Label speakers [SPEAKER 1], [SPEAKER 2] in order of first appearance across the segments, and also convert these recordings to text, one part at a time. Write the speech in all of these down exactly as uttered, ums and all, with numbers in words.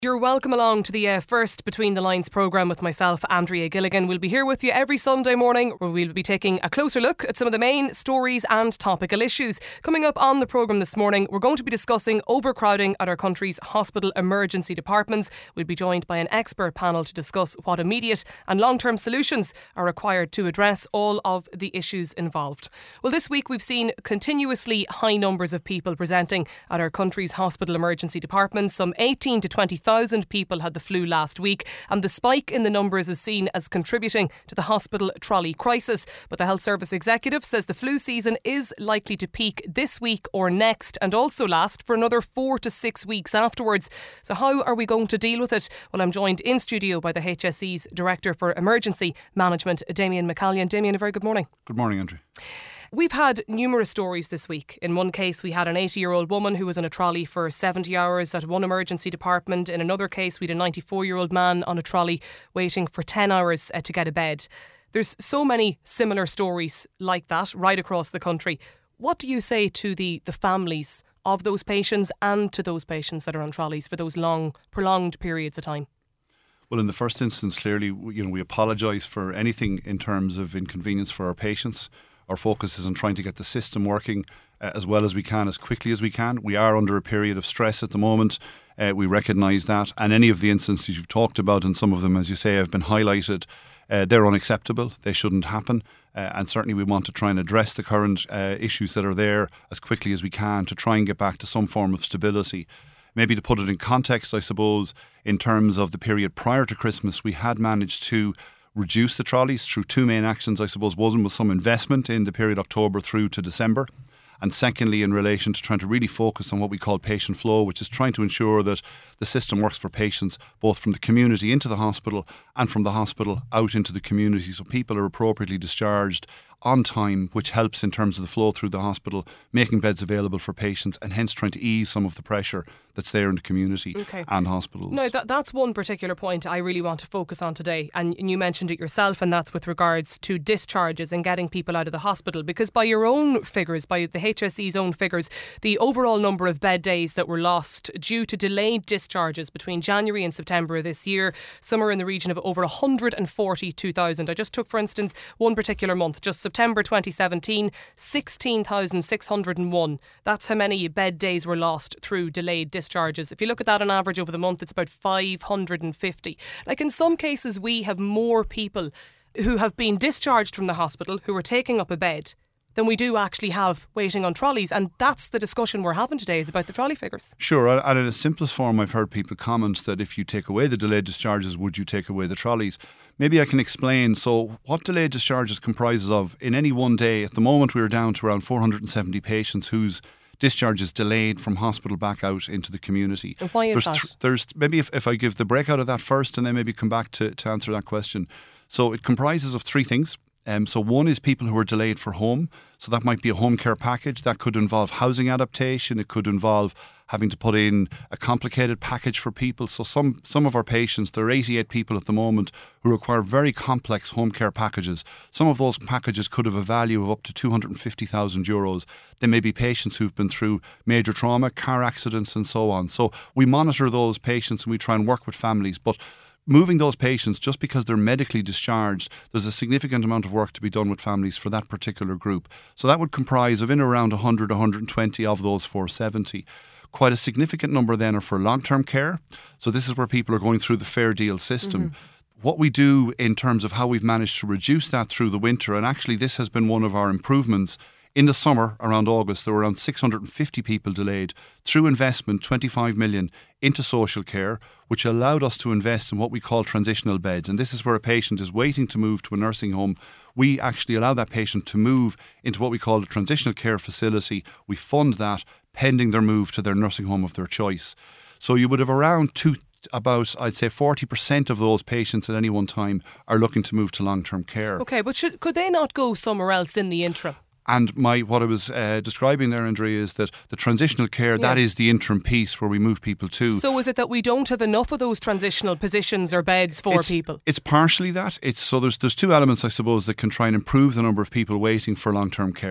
[SPEAKER 1] You're welcome along to the uh, first Between the Lines programme with myself, Andrea Gilligan. We'll be here with you every Sunday morning where we'll be taking a closer look at some of the main stories and topical issues. Coming up on the programme this morning, we're going to be discussing overcrowding at our country's hospital emergency departments. We'll be joined by an expert panel to discuss what immediate and long-term solutions are required to address all of the issues involved. Well, this week we've seen continuously high numbers of people presenting at our country's hospital emergency departments. Some eighteen to twenty thousand people had the flu last week, and the spike in the numbers is seen as contributing to the hospital trolley crisis. But the Health Service executive says the flu season is likely to peak this week or next and also last for another four to six weeks afterwards. So how are we going to deal with it? Well, I'm joined in studio by the H S E's Director for Emergency Management, Damien McCallion. Damien, a very good morning.
[SPEAKER 2] Good morning, Andrew.
[SPEAKER 1] We've had numerous stories this week. In one case, we had an eighty-year-old woman who was in a trolley for seventy hours at one emergency department. In another case, we had a ninety-four-year-old man on a trolley waiting for ten hours uh, to get a bed. There's so many similar stories like that right across the country. What do you say to the, the families of those patients and to those patients that are on trolleys for those long, prolonged periods of time?
[SPEAKER 2] Well, in the first instance, clearly, you know, we apologise for anything in terms of inconvenience for our patients. Our focus is on trying to get the system working uh, as well as we can, as quickly as we can. We are under a period of stress at the moment. Uh, we recognise that. And any of the instances you've talked about, and some of them, as you say, have been highlighted, uh, they're unacceptable. They shouldn't happen. Uh, and certainly we want to try and address the current uh, issues that are there as quickly as we can to try and get back to some form of stability. Maybe to put it in context, I suppose, in terms of the period prior to Christmas, we had managed to reduce the trolleys through two main actions. I suppose one was some investment in the period October through to December, and secondly in relation to trying to really focus on what we call patient flow, which is trying to ensure that the system works for patients both from the community into the hospital and from the hospital out into the community, so people are appropriately discharged on time, which helps in terms of the flow through the hospital, making beds available for patients and hence trying to ease some of the pressure that's there in the community
[SPEAKER 1] okay.
[SPEAKER 2] and hospitals.
[SPEAKER 1] No, that, that's one particular point I really want to focus on today, and you mentioned it yourself, and that's with regards to discharges and getting people out of the hospital, because by your own figures, by the H S E's own figures, the overall number of bed days that were lost due to delayed discharges between January and September of this year, some are in the region of over one hundred forty-two thousand. I just took, for instance, one particular month, just September twenty seventeen, sixteen thousand six hundred one. That's how many bed days were lost through delayed discharges. Discharges. If you look at that on average over the month, it's about five hundred fifty. Like in some cases, we have more people who have been discharged from the hospital who are taking up a bed than we do actually have waiting on trolleys. And that's the discussion we're having today, is about the trolley figures.
[SPEAKER 2] Sure, and in its simplest form, I've heard people comment that if you take away the delayed discharges, would you take away the trolleys? Maybe I can explain. So what delayed discharges comprises of, in any one day, at the moment we are down to around four hundred seventy patients whose discharge is delayed from hospital back out into the community.
[SPEAKER 1] And why is
[SPEAKER 2] there's
[SPEAKER 1] that?
[SPEAKER 2] Th- there's maybe if, if I give the breakout of that first and then maybe come back to, to answer that question. So it comprises of three things. Um, so one is people who are delayed for home. So that might be a home care package. That could involve housing adaptation. It could involve having to put in a complicated package for people. So some some of our patients, there are eighty-eight people at the moment who require very complex home care packages. Some of those packages could have a value of up to two hundred fifty thousand euros. They may be patients who've been through major trauma, car accidents and so on. So we monitor those patients and we try and work with families. But moving those patients, just because they're medically discharged, there's a significant amount of work to be done with families for that particular group. So that would comprise of in around one hundred, one hundred twenty of those four hundred seventy. Quite a significant number then are for long-term care. So this is where people are going through the fair deal system. Mm-hmm. What we do in terms of how we've managed to reduce that through the winter, and actually this has been one of our improvements. In the summer, around August, there were around six hundred fifty people delayed through investment, twenty-five million, into social care, which allowed us to invest in what we call transitional beds. And this is where a patient is waiting to move to a nursing home. We actually allow that patient to move into what we call a transitional care facility. We fund that pending their move to their nursing home of their choice. So you would have around two about, I'd say, forty percent of those patients at any one time are looking to move to long-term care.
[SPEAKER 1] Okay, but should, could they not go somewhere else in the interim?
[SPEAKER 2] And my what I was uh, describing there, Andrea, is that the transitional care, yeah. that is the interim piece where we move people to.
[SPEAKER 1] So is it that we don't have enough of those transitional positions or beds for
[SPEAKER 2] it's,
[SPEAKER 1] people?
[SPEAKER 2] It's partially that. It's so there's there's two elements, I suppose, that can try and improve the number of people waiting for long-term care.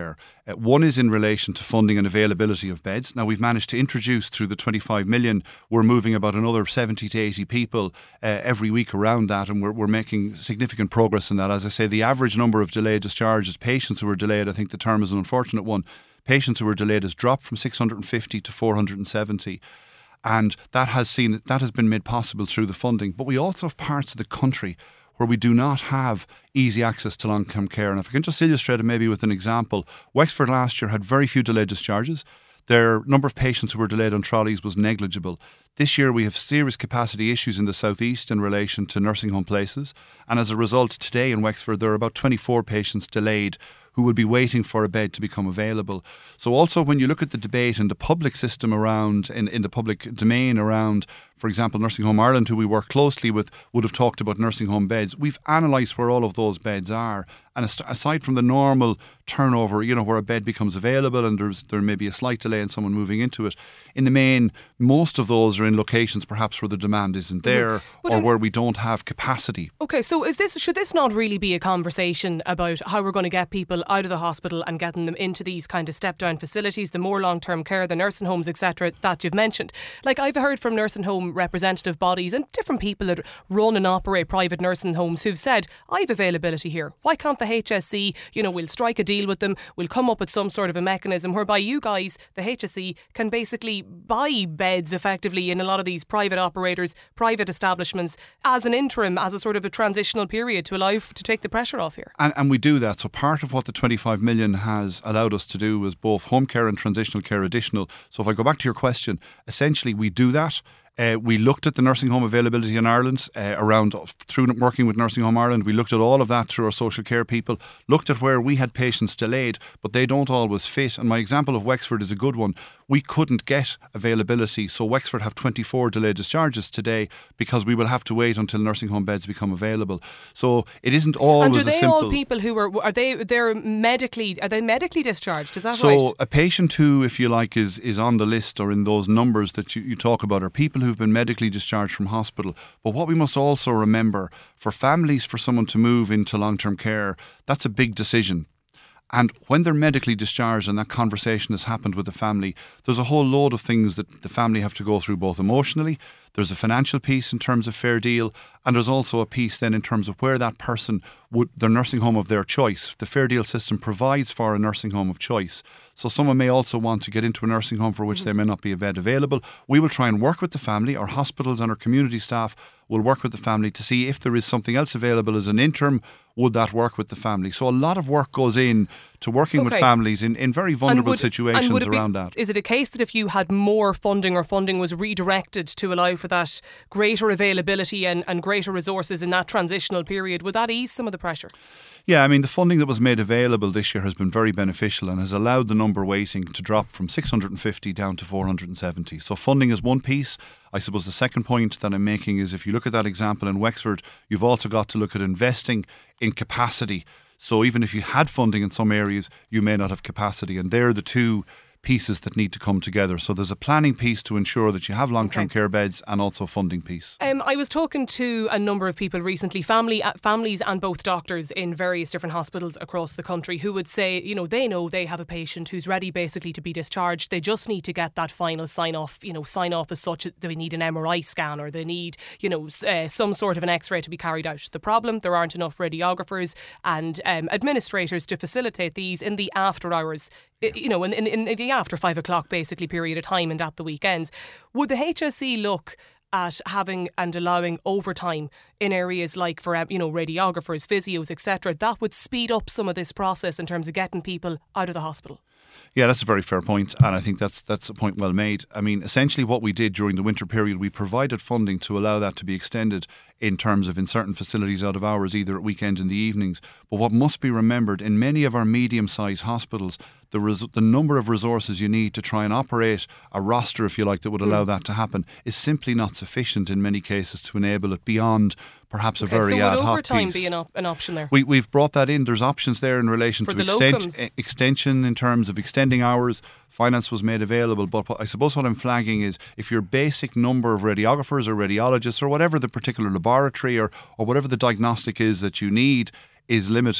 [SPEAKER 2] Uh, one is in relation to funding and availability of beds. Now, we've managed to introduce through the twenty-five million, we're moving about another seventy to eighty people uh, every week around that, and we're, we're making significant progress in that. As I say, the average number of delayed discharges, patients who were delayed, I think the term is an unfortunate one, patients who were delayed has dropped from six hundred fifty to four hundred seventy. And that has seen that has been made possible through the funding. But we also have parts of the country where we do not have easy access to long-term care. And if I can just illustrate it maybe with an example, Wexford last year had very few delayed discharges. Their number of patients who were delayed on trolleys was negligible. This year we have serious capacity issues in the southeast in relation to nursing home places. And as a result, today in Wexford there are about twenty-four patients delayed who will be waiting for a bed to become available. So also when you look at the debate in the public system around, in, in the public domain around, for example, Nursing Home Ireland, who we work closely with, would have talked about nursing home beds. We've analysed where all of those beds are. And aside from the normal turnover, you know, where a bed becomes available and there's there may be a slight delay in someone moving into it, in the main, most of those are in locations perhaps where the demand isn't there mm-hmm. or where we don't have capacity.
[SPEAKER 1] Okay, so is this should this not really be a conversation about how we're going to get people out of the hospital and getting them into these kind of step-down facilities, the more long-term care, the nursing homes, et cetera, that you've mentioned? Like, I've heard from nursing home representative bodies and different people that run and operate private nursing homes who've said, I've availability here. Why can't the H S C, you know, we'll strike a deal with them, we'll come up with some sort of a mechanism whereby you guys, the H S C, can basically buy beds effectively in a lot of these private operators, private establishments, as an interim, as a sort of a transitional period to allow to take the pressure off here.
[SPEAKER 2] And, and we do that. So part of what the twenty-five million has allowed us to do is both home care and transitional care additional. So if I go back to your question, essentially we do that. Uh, we looked at the nursing home availability in Ireland uh, around through working with Nursing Home Ireland. We looked at all of that through our social care people, looked at where we had patients delayed, but they don't always fit. And my example of Wexford is a good one. We couldn't get availability, so Wexford have twenty-four delayed discharges today because we will have to wait until nursing home beds become available. So it isn't always
[SPEAKER 1] and are
[SPEAKER 2] a
[SPEAKER 1] they
[SPEAKER 2] simple.
[SPEAKER 1] all people who are are they they're medically are they medically discharged? Is that
[SPEAKER 2] so
[SPEAKER 1] right?
[SPEAKER 2] So a patient who, if you like, is is on the list or in those numbers that you, you talk about are people who've been medically discharged from hospital. But what we must also remember, for families, for someone to move into long-term care, that's a big decision. And when they're medically discharged and that conversation has happened with the family, there's a whole load of things that the family have to go through, both emotionally. There's a financial piece in terms of fair deal, and there's also a piece then in terms of where that person would, their nursing home of their choice. The fair deal system provides for a nursing home of choice. So someone may also want to get into a nursing home for which mm-hmm. there may not be a bed available. We will try and work with the family. Our hospitals and our community staff will work with the family to see if there is something else available as an interim. Would that work with the family? So a lot of work goes in to working okay. with families in, in very vulnerable would, situations around
[SPEAKER 1] be,
[SPEAKER 2] that.
[SPEAKER 1] Is it a case that if you had more funding or funding was redirected to allow for that greater availability and, and greater resources in that transitional period, would that ease some of the pressure?
[SPEAKER 2] Yeah, I mean, the funding that was made available this year has been very beneficial and has allowed the number waiting to drop from six hundred fifty down to four hundred seventy. So funding is one piece. I suppose the second point that I'm making is if you look at that example in Wexford, you've also got to look at investing in capacity. So even if you had funding in some areas, you may not have capacity. And they're the two pieces that need to come together. So there's a planning piece to ensure that you have long-term okay. care beds and also funding piece.
[SPEAKER 1] Um, I was talking to a number of people recently, family uh, families and both doctors in various different hospitals across the country who would say, you know, they know they have a patient who's ready basically to be discharged. They just need to get that final sign-off, you know, sign-off as such that they need an M R I scan or they need, you know, uh, some sort of an X-ray to be carried out. The problem, there aren't enough radiographers and um, administrators to facilitate these in the after hours, you know, in, in, in the after five o'clock basically period of time and at the weekends. Would the H S C look at having and allowing overtime in areas like for, you know, radiographers, physios, et cetera, that would speed up some of this process in terms of getting people out of the hospital?
[SPEAKER 2] Yeah, that's a very fair point, and I think that's that's a point well made. I mean, essentially what we did during the winter period, we provided funding to allow that to be extended in terms of in certain facilities out of hours, either at weekends and the evenings. But what must be remembered, in many of our medium-sized hospitals, the res- the number of resources you need to try and operate a roster, if you like, that would allow mm. that to happen is simply not sufficient in many cases to enable it beyond perhaps
[SPEAKER 1] okay,
[SPEAKER 2] a very
[SPEAKER 1] so
[SPEAKER 2] ad hoc piece.
[SPEAKER 1] So would overtime be an, op- an option there?
[SPEAKER 2] We, we've brought that in. There's options there in relation
[SPEAKER 1] For
[SPEAKER 2] to
[SPEAKER 1] the
[SPEAKER 2] extent, extension in terms of extending hours. Finance was made available. But what, I suppose what I'm flagging is if your basic number of radiographers or radiologists or whatever the particular laboratory or, or whatever the diagnostic is that you need is limited,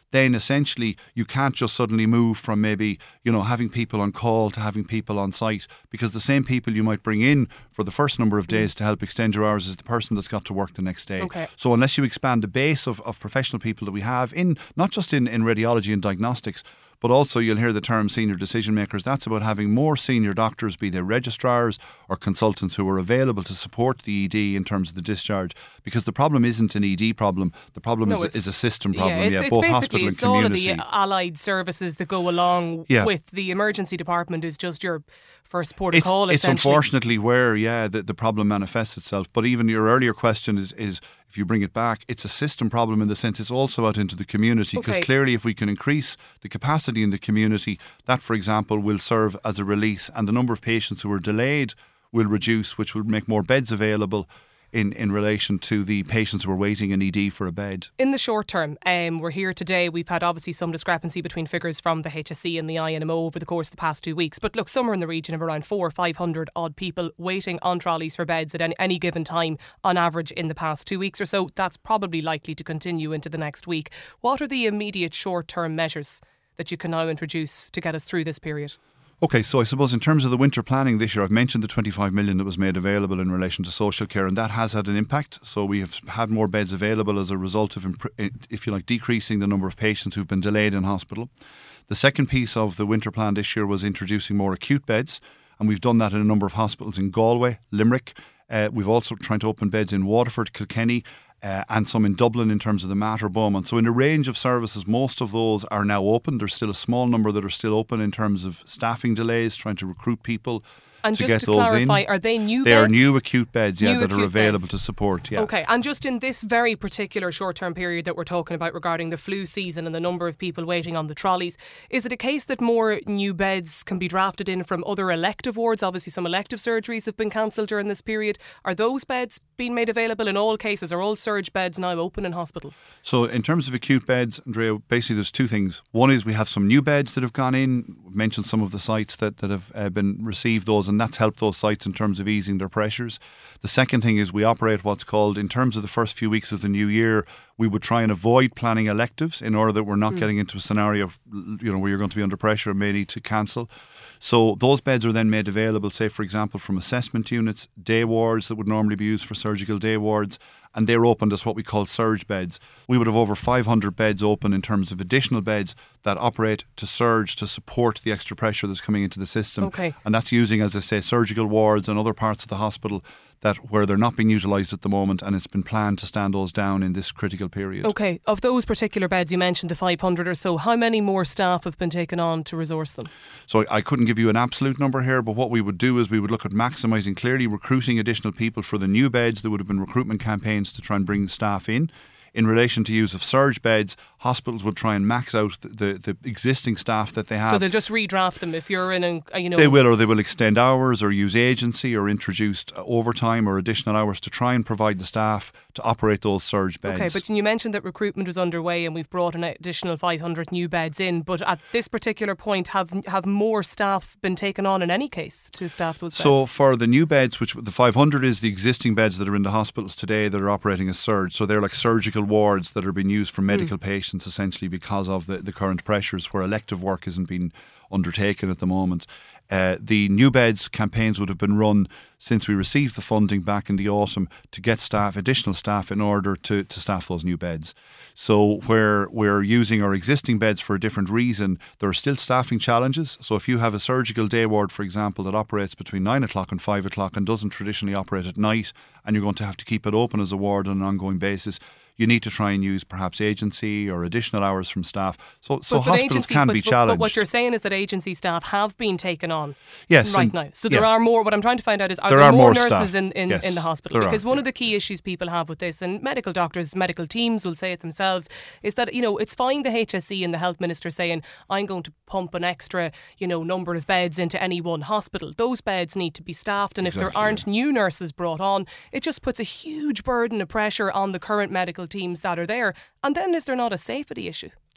[SPEAKER 2] then essentially you can't just suddenly move from maybe, you know, having people on call to having people on site, because the same people you might bring in for the first number of days to help extend your hours is the person that's got to work the next day.
[SPEAKER 1] Okay.
[SPEAKER 2] So unless you expand the base of, of professional people that we have in, not just in, in radiology and diagnostics, but also you'll hear the term senior decision makers. That's about having more senior doctors, be they registrars or consultants, who are available to support the E D in terms of the discharge. Because the problem isn't an E D problem. The problem
[SPEAKER 1] No,
[SPEAKER 2] is, is a system problem.
[SPEAKER 1] Yeah, it's,
[SPEAKER 2] yeah,
[SPEAKER 1] it's
[SPEAKER 2] both
[SPEAKER 1] basically
[SPEAKER 2] hospital
[SPEAKER 1] it's
[SPEAKER 2] and community.
[SPEAKER 1] all of the allied services that go along
[SPEAKER 2] Yeah.
[SPEAKER 1] with the emergency department is just your first port of
[SPEAKER 2] It's,
[SPEAKER 1] call.
[SPEAKER 2] it's
[SPEAKER 1] essentially.
[SPEAKER 2] unfortunately where, yeah, the, the problem manifests itself. But even your earlier question is, is, if you bring it back, it's a system problem in the sense it's also out into the community. Because
[SPEAKER 1] Okay.
[SPEAKER 2] clearly if we can increase the capacity in the community, that, for example, will serve as a release, and the number of patients who are delayed will reduce, which will make more beds available in, in relation to the patients who are waiting in E D for a bed.
[SPEAKER 1] In the short term, um, we're here today. We've had obviously some discrepancy between figures from the H S E and the I N M O over the course of the past two weeks. But look, somewhere in the region of around four or five hundred odd people waiting on trolleys for beds at any, any given time on average in the past two weeks or so. That's probably likely to continue into the next week. What are the immediate short term measures that you can now introduce to get us through this period?
[SPEAKER 2] Okay, so I suppose in terms of the winter planning this year, I've mentioned the twenty-five million that was made available in relation to social care, and that has had an impact. So we have had more beds available as a result of, if you like, decreasing the number of patients who've been delayed in hospital. The second piece of the winter plan this year was introducing more acute beds, and we've done that in a number of hospitals in Galway, Limerick. Uh, we've also trying to open beds in Waterford, Kilkenny, Uh, and some in Dublin in terms of the Mater Bowman. So in a range of services, most of those are now open. There's still a small number that are still open in terms of staffing delays, trying to recruit people
[SPEAKER 1] And
[SPEAKER 2] to
[SPEAKER 1] just
[SPEAKER 2] get
[SPEAKER 1] to
[SPEAKER 2] those
[SPEAKER 1] clarify,
[SPEAKER 2] in.
[SPEAKER 1] are they new
[SPEAKER 2] they
[SPEAKER 1] beds?
[SPEAKER 2] They are new acute beds, yeah,
[SPEAKER 1] New
[SPEAKER 2] that are
[SPEAKER 1] acute
[SPEAKER 2] available
[SPEAKER 1] beds.
[SPEAKER 2] to support, yeah.
[SPEAKER 1] Okay, and just in this very particular short-term period that we're talking about regarding the flu season and the number of people waiting on the trolleys, is it a case that more new beds can be drafted in from other elective wards? Obviously some elective surgeries have been cancelled during this period. Are those beds being made available in all cases? Are all surge beds now open in hospitals?
[SPEAKER 2] So in terms of acute beds, Andrea, basically there's two things. One is we have some new beds that have gone in. We've mentioned some of the sites that, that have uh, been received those, and that's helped those sites in terms of easing their pressures. The second thing is we operate what's called, in terms of the first few weeks of the new year, we would try and avoid planning electives in order that we're not mm. getting into a scenario, you know, where you're going to be under pressure and may need to cancel. So those beds are then made available, say for example, from assessment units, day wards that would normally be used for surgical day wards, and they're opened as what we call surge beds. We would have over five hundred beds open in terms of additional beds that operate to surge, to support the extra pressure that's coming into the system.
[SPEAKER 1] Okay.
[SPEAKER 2] And that's using, as I say, surgical wards and other parts of the hospital that where they're not being utilised at the moment, and it's been planned to stand those down in this critical period.
[SPEAKER 1] Okay, of those particular beds, you mentioned the five hundred or so, how many more staff have been taken on to resource them?
[SPEAKER 2] So I couldn't give you an absolute number here, but what we would do is we would look at maximising, clearly recruiting additional people for the new beds. There would have been recruitment campaigns to try and bring staff in. In relation to use of surge beds, hospitals would try and max out the, the, the existing staff that they have.
[SPEAKER 1] So they'll just redraft them if you're in a, you know...
[SPEAKER 2] They will, or they will extend hours or use agency or introduce overtime or additional hours to try and provide the staff to operate those surge beds.
[SPEAKER 1] Okay, but you mentioned that recruitment was underway and we've brought an additional five hundred new beds in, but at this particular point, have have more staff been taken on in any case to staff those beds?
[SPEAKER 2] So for the new beds, which the five hundred is the existing beds that are in the hospitals today that are operating as surge, so they're like surgical wards that are being used for medical mm. patients essentially because of the, the current pressures where elective work isn't being undertaken at the moment. Uh, the new beds campaigns would have been run since we received the funding back in the autumn to get staff, additional staff, in order to, to staff those new beds. So where we're using our existing beds for a different reason, there are still staffing challenges. So if you have a surgical day ward, for example, that operates between nine o'clock and five o'clock and doesn't traditionally operate at night, and you're going to have to keep it open as a ward on an ongoing basis, you need to try and use perhaps agency or additional hours from staff. So, so
[SPEAKER 1] but, but
[SPEAKER 2] hospitals can
[SPEAKER 1] but,
[SPEAKER 2] be
[SPEAKER 1] but,
[SPEAKER 2] challenged.
[SPEAKER 1] But what you're saying is that agency staff have been taken on
[SPEAKER 2] yes,
[SPEAKER 1] right
[SPEAKER 2] and,
[SPEAKER 1] now. So there
[SPEAKER 2] yeah.
[SPEAKER 1] are more, what I'm trying to find out is, are
[SPEAKER 2] there,
[SPEAKER 1] there
[SPEAKER 2] are
[SPEAKER 1] more,
[SPEAKER 2] more
[SPEAKER 1] nurses
[SPEAKER 2] staff.
[SPEAKER 1] in, in,
[SPEAKER 2] yes,
[SPEAKER 1] in the hospital? Because
[SPEAKER 2] are,
[SPEAKER 1] one
[SPEAKER 2] yeah.
[SPEAKER 1] of the key issues people have with this, and medical doctors, medical teams will say it themselves, is that, you know, it's fine the H S E and the health minister saying, I'm going to pump an extra, you know, number of beds into any one hospital. Those beds need to be staffed, and
[SPEAKER 2] exactly,
[SPEAKER 1] if there aren't
[SPEAKER 2] yeah.
[SPEAKER 1] new nurses brought on, it just puts a huge burden of pressure on the current medical teams that are there. And then is there not a safety issue?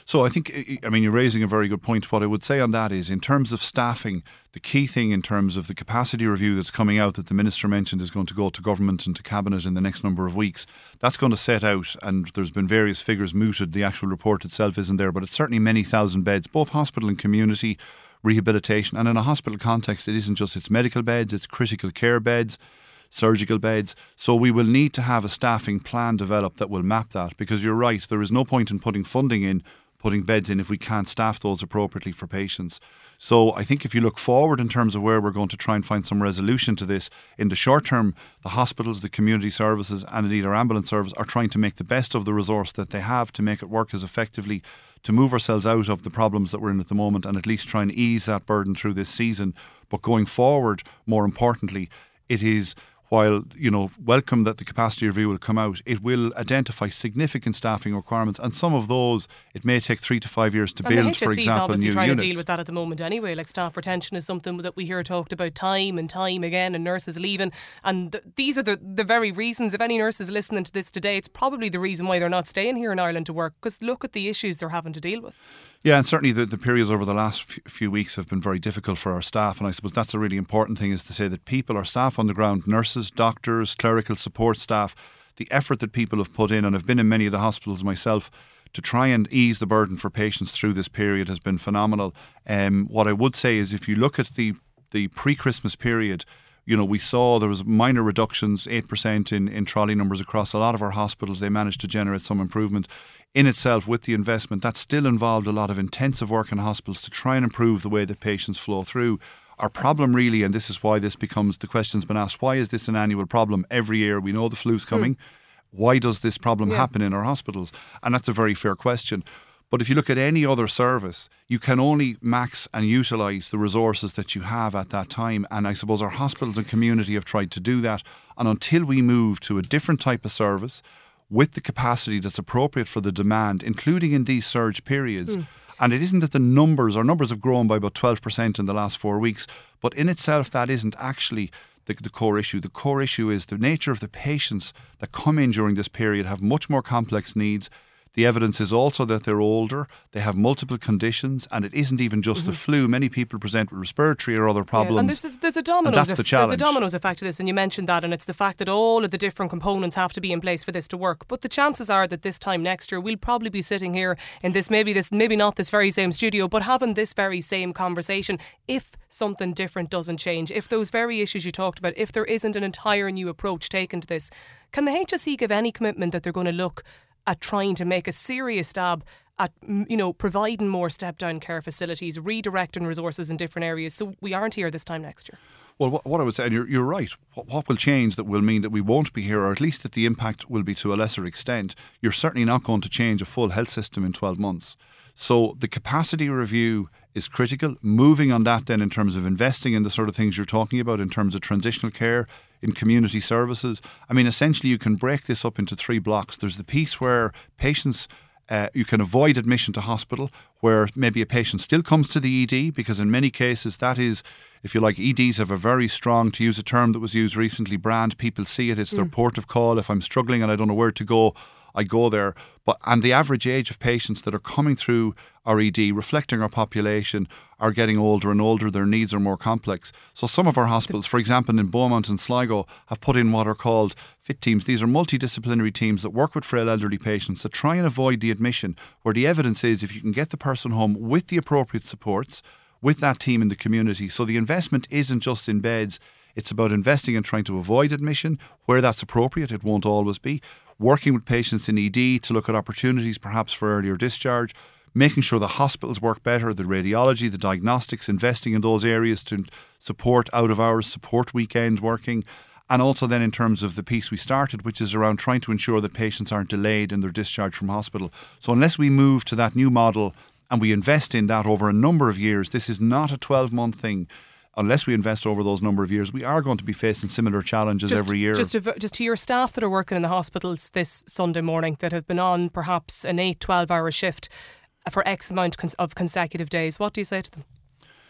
[SPEAKER 2] So I think, I mean, you're raising a very good point. What I would say on that is, in terms of staffing, the key thing in terms of the capacity review that's coming out that the Minister mentioned is going to go to Government and to Cabinet in the next number of weeks, that's going to set out, and there's been various figures mooted, the actual report itself isn't there, but it's certainly many thousand beds, both hospital and community rehabilitation. And in a hospital context, it isn't just its medical beds, it's critical care beds, surgical beds. So we will need to have a staffing plan developed that will map that, because you're right, there is no point in putting funding in, putting beds in if we can't staff those appropriately for patients. So I think if you look forward in terms of where we're going to try and find some resolution to this, in the short term, the hospitals, the community services and indeed our ambulance service are trying to make the best of the resource that they have to make it work as effectively, to move ourselves out of the problems that we're in at the moment and at least try and ease that burden through this season. But going forward, more importantly, it is, while, you know, welcome that the capacity review will come out, it will identify significant staffing requirements, and some of those it may take three to five years to
[SPEAKER 1] and
[SPEAKER 2] build,
[SPEAKER 1] the
[SPEAKER 2] for example,
[SPEAKER 1] obviously
[SPEAKER 2] new
[SPEAKER 1] trying
[SPEAKER 2] units.
[SPEAKER 1] to deal with that at the moment anyway. Like, staff retention is something that we hear talked about time and time again, and nurses leaving, and th- these are the, the very reasons. If any nurses listening to this today, it's probably the reason why they're not staying here in Ireland to work, because look at the issues they're having to deal with.
[SPEAKER 2] Yeah, and certainly the, the periods over the last few, few weeks have been very difficult for our staff, and I suppose that's a really important thing, is to say that people, our staff on the ground, nurses, doctors, clerical support staff, the effort that people have put in, and I've been in many of the hospitals myself, to try and ease the burden for patients through this period has been phenomenal. Um, what I would say is, if you look at the, the pre-Christmas period, you know, we saw there was minor reductions, eight percent in, in trolley numbers across a lot of our hospitals. They managed to generate some improvement. In itself, with the investment, that still involved a lot of intensive work in hospitals to try and improve the way that patients flow through. Our problem really, and this is why this becomes, the question's been asked, why is this an annual problem every year? We know the flu's coming. Mm. Why does this problem yeah. happen in our hospitals? And that's a very fair question. But if you look at any other service, you can only max and utilise the resources that you have at that time. And I suppose our hospitals and community have tried to do that. And until we move to a different type of service, with the capacity that's appropriate for the demand, including in these surge periods. Mm. And it isn't that the numbers, our numbers have grown by about twelve percent in the last four weeks, but in itself that isn't actually the, the core issue. The core issue is the nature of the patients that come in during this period have much more complex needs. The evidence is also that they're older, they have multiple conditions, and it isn't even just mm-hmm. the flu. Many people present with respiratory or other problems. Yeah,
[SPEAKER 1] and this is, there's a dominoes
[SPEAKER 2] and that's
[SPEAKER 1] eff-
[SPEAKER 2] the challenge.
[SPEAKER 1] There's a dominoes effect to this, and you mentioned that, and it's the fact that all of the different components have to be in place for this to work. But the chances are that this time next year we'll probably be sitting here in this, maybe this, maybe not this very same studio, but having this very same conversation if something different doesn't change, if those very issues you talked about, if there isn't an entire new approach taken to this. Can the H S E give any commitment that they're going to look at trying to make a serious stab at, you know, providing more step-down care facilities, redirecting resources in different areas, so we aren't here this time next year?
[SPEAKER 2] Well, what, what I would say, and you're, you're right, what, what will change that will mean that we won't be here, or at least that the impact will be to a lesser extent. You're certainly not going to change a full health system in twelve months. So the capacity review is critical. Moving on that then in terms of investing in the sort of things you're talking about in terms of transitional care, in community services. I mean, essentially you can break this up into three blocks. There's the piece where patients, uh, you can avoid admission to hospital, where maybe a patient still comes to the E D, because in many cases that is, if you like, E Ds have a very strong, to use a term that was used recently, brand. People see it, it's mm. their port of call. If I'm struggling and I don't know where to go, I go there. But and the average age of patients that are coming through our E D, reflecting our population, are getting older and older. Their needs are more complex. So some of our hospitals, for example in Beaumont and Sligo, have put in what are called fit teams. These are multidisciplinary teams that work with frail elderly patients that try and avoid the admission, where the evidence is if you can get the person home with the appropriate supports, with that team in the community. So the investment isn't just in beds. It's about investing in trying to avoid admission where that's appropriate. It won't always be. Working with patients in E D to look at opportunities perhaps for earlier discharge, making sure the hospitals work better, the radiology, the diagnostics, investing in those areas to support out of hours, support weekend working. And also then in terms of the piece we started, which is around trying to ensure that patients aren't delayed in their discharge from hospital. So unless we move to that new model and we invest in that over a number of years, this is not a twelve-month thing. Unless we invest over those number of years, we are going to be facing similar challenges
[SPEAKER 1] just,
[SPEAKER 2] every year.
[SPEAKER 1] Just to, just to your staff that are working in the hospitals this Sunday morning, that have been on perhaps an eight, twelve hour shift for X amount of consecutive days, what do you say to them?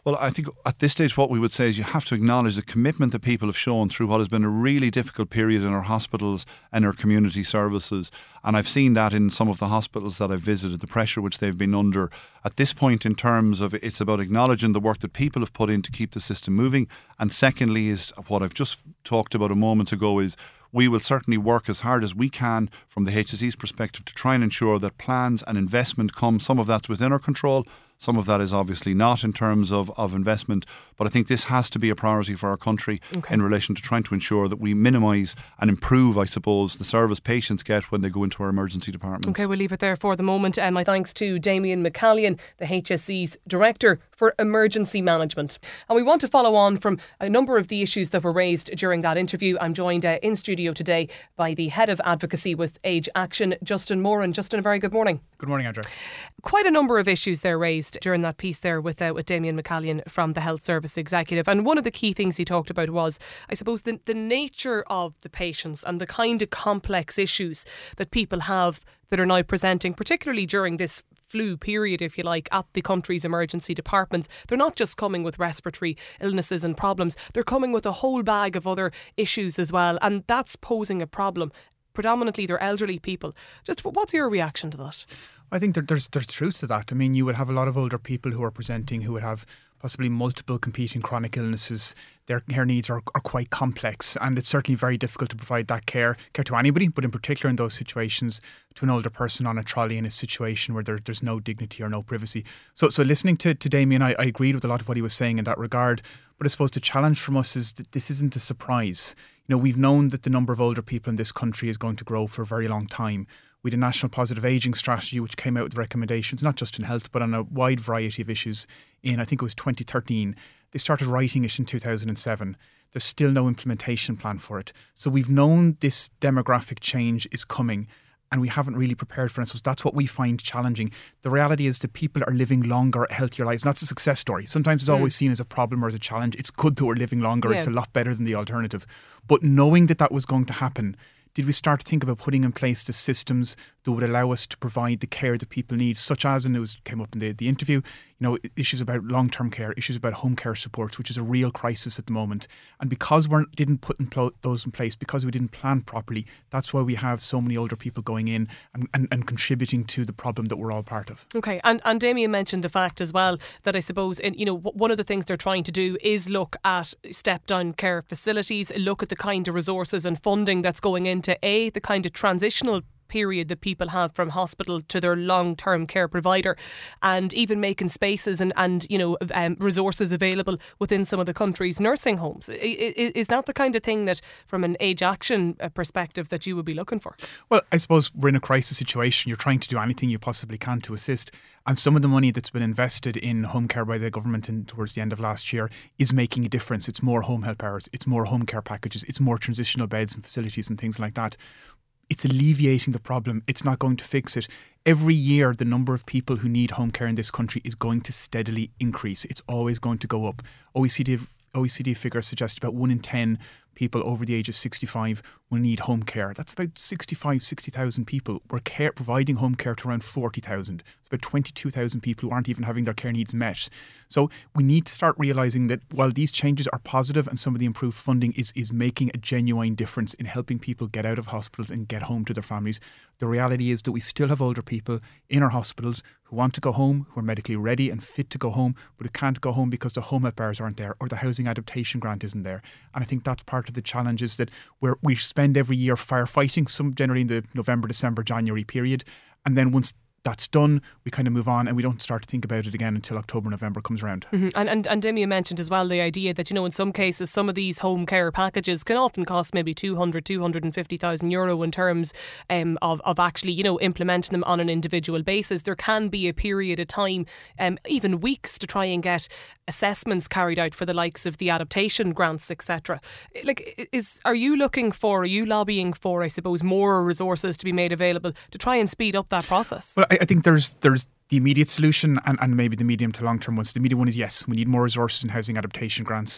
[SPEAKER 2] Well, I think at this stage what we would say is you have to acknowledge the commitment that people have shown through what has been a really difficult period in our hospitals and our community services. And I've seen that in some of the hospitals that I've visited, the pressure which they've been under. At this point, in terms of it's about acknowledging the work that people have put in to keep the system moving. And secondly is what I've just talked about a moment ago is we will certainly work as hard as we can from the H S E's perspective to try and ensure that plans and investment come. Some of that's within our control. Some of that is obviously not in terms of, of investment. But I think this has to be a priority for our country okay. in relation to trying to ensure that we minimise and improve, I suppose, the service patients get when they go into our emergency departments.
[SPEAKER 1] OK, we'll leave it there for the moment. And my thanks to Damien McCallion, the H S E's Director for Emergency Management. And we want to follow on from a number of the issues that were raised during that interview. I'm joined uh, in studio today by the Head of Advocacy with Age Action, Justin Moran. Justin, a very good morning.
[SPEAKER 3] Good morning, Andrew.
[SPEAKER 1] Quite a number of issues there raised during that piece there with, uh, with Damien McCallion from the Health Service Executive. And one of the key things he talked about was, I suppose, the, the nature of the patients and the kind of complex issues that people have that are now presenting, particularly during this flu period, if you like, at the country's emergency departments. They're not just coming with respiratory illnesses and problems, they're coming with a whole bag of other issues as well, and that's posing a problem. Predominantly they're elderly people. Just what's your reaction to that?
[SPEAKER 3] I think that there's there's truth to that. I mean, you would have a lot of older people who are presenting who would have possibly multiple competing chronic illnesses. Their care needs are, are quite complex, and it's certainly very difficult to provide that care care to anybody, but in particular in those situations to an older person on a trolley in a situation where there, there's no dignity or no privacy. So so listening to, to Damien, I, I agreed with a lot of what he was saying in that regard, but I suppose the challenge from us is that this isn't a surprise. You know, we've known that the number of older people in this country is going to grow for a very long time. We had a national positive ageing strategy which came out with recommendations, not just in health, but on a wide variety of issues in, I think it was twenty thirteen. They started writing it in two thousand seven. There's still no implementation plan for it. So we've known this demographic change is coming and we haven't really prepared for it. So that's what we find challenging. The reality is that people are living longer, healthier lives. And that's a success story. Sometimes it's mm. always seen as a problem or as a challenge. It's good that we're living longer. Yeah. It's a lot better than the alternative. But knowing that that was going to happen, did we start to think about putting in place the systems that would allow us to provide the care that people need, such as, and it was came up in the, the interview, you know, issues about long-term care, issues about home care supports, which is a real crisis at the moment. And because we didn't put in pl- those in place, because we didn't plan properly, that's why we have so many older people going in and, and, and contributing to the problem that we're all part of.
[SPEAKER 1] Okay, and, and Damien mentioned the fact as well that I suppose, in, you know, one of the things they're trying to do is look at step-down care facilities, look at the kind of resources and funding that's going into A, the kind of transitional period that people have from hospital to their long-term care provider, and even making spaces and, and you know, um, resources available within some of the country's nursing homes. Is, is that the kind of thing that, from an Age Action perspective, that you would be looking for?
[SPEAKER 3] Well, I suppose we're in a crisis situation. You're trying to do anything you possibly can to assist. And some of the money that's been invested in home care by the government in, towards the end of last year is making a difference. It's more home help hours, it's more home care packages, it's more transitional beds and facilities and things like that. It's alleviating the problem. It's not going to fix it. Every year, the number of people who need home care in this country is going to steadily increase. It's always going to go up. O E C D, O E C D figures suggest about one in ten people over the age of sixty-five will need home care. That's about sixty-five, sixty thousand people. We're care, providing home care to around forty thousand. It's about twenty-two thousand people who aren't even having their care needs met. So we need to start realising that while these changes are positive and some of the improved funding is, is making a genuine difference in helping people get out of hospitals and get home to their families, the reality is that we still have older people in our hospitals who want to go home, who are medically ready and fit to go home, but who can't go home because the home help hours aren't there or the housing adaptation grant isn't there. And I think that's part of the challenge, is that we're, we spend every year firefighting, some generally in the November, December, January period. And then once that's done, we kind of move on and we don't start to think about it again until October, November comes around.
[SPEAKER 1] Mm-hmm. And, and and Damien mentioned as well the idea that, you know, in some cases some of these home care packages can often cost maybe two hundred, two hundred fifty thousand euro in terms um, of, of actually, you know, implementing them on an individual basis. There can be a period of time, um, even weeks, to try and get assessments carried out for the likes of the adaptation grants, et cetera. Like, is are you looking for, are you lobbying for, I suppose, more resources to be made available to try and speed up that process?
[SPEAKER 3] Well, I, I think there's there's the immediate solution and, and maybe the medium to long term ones. The immediate one is yes, we need more resources in housing adaptation grants. We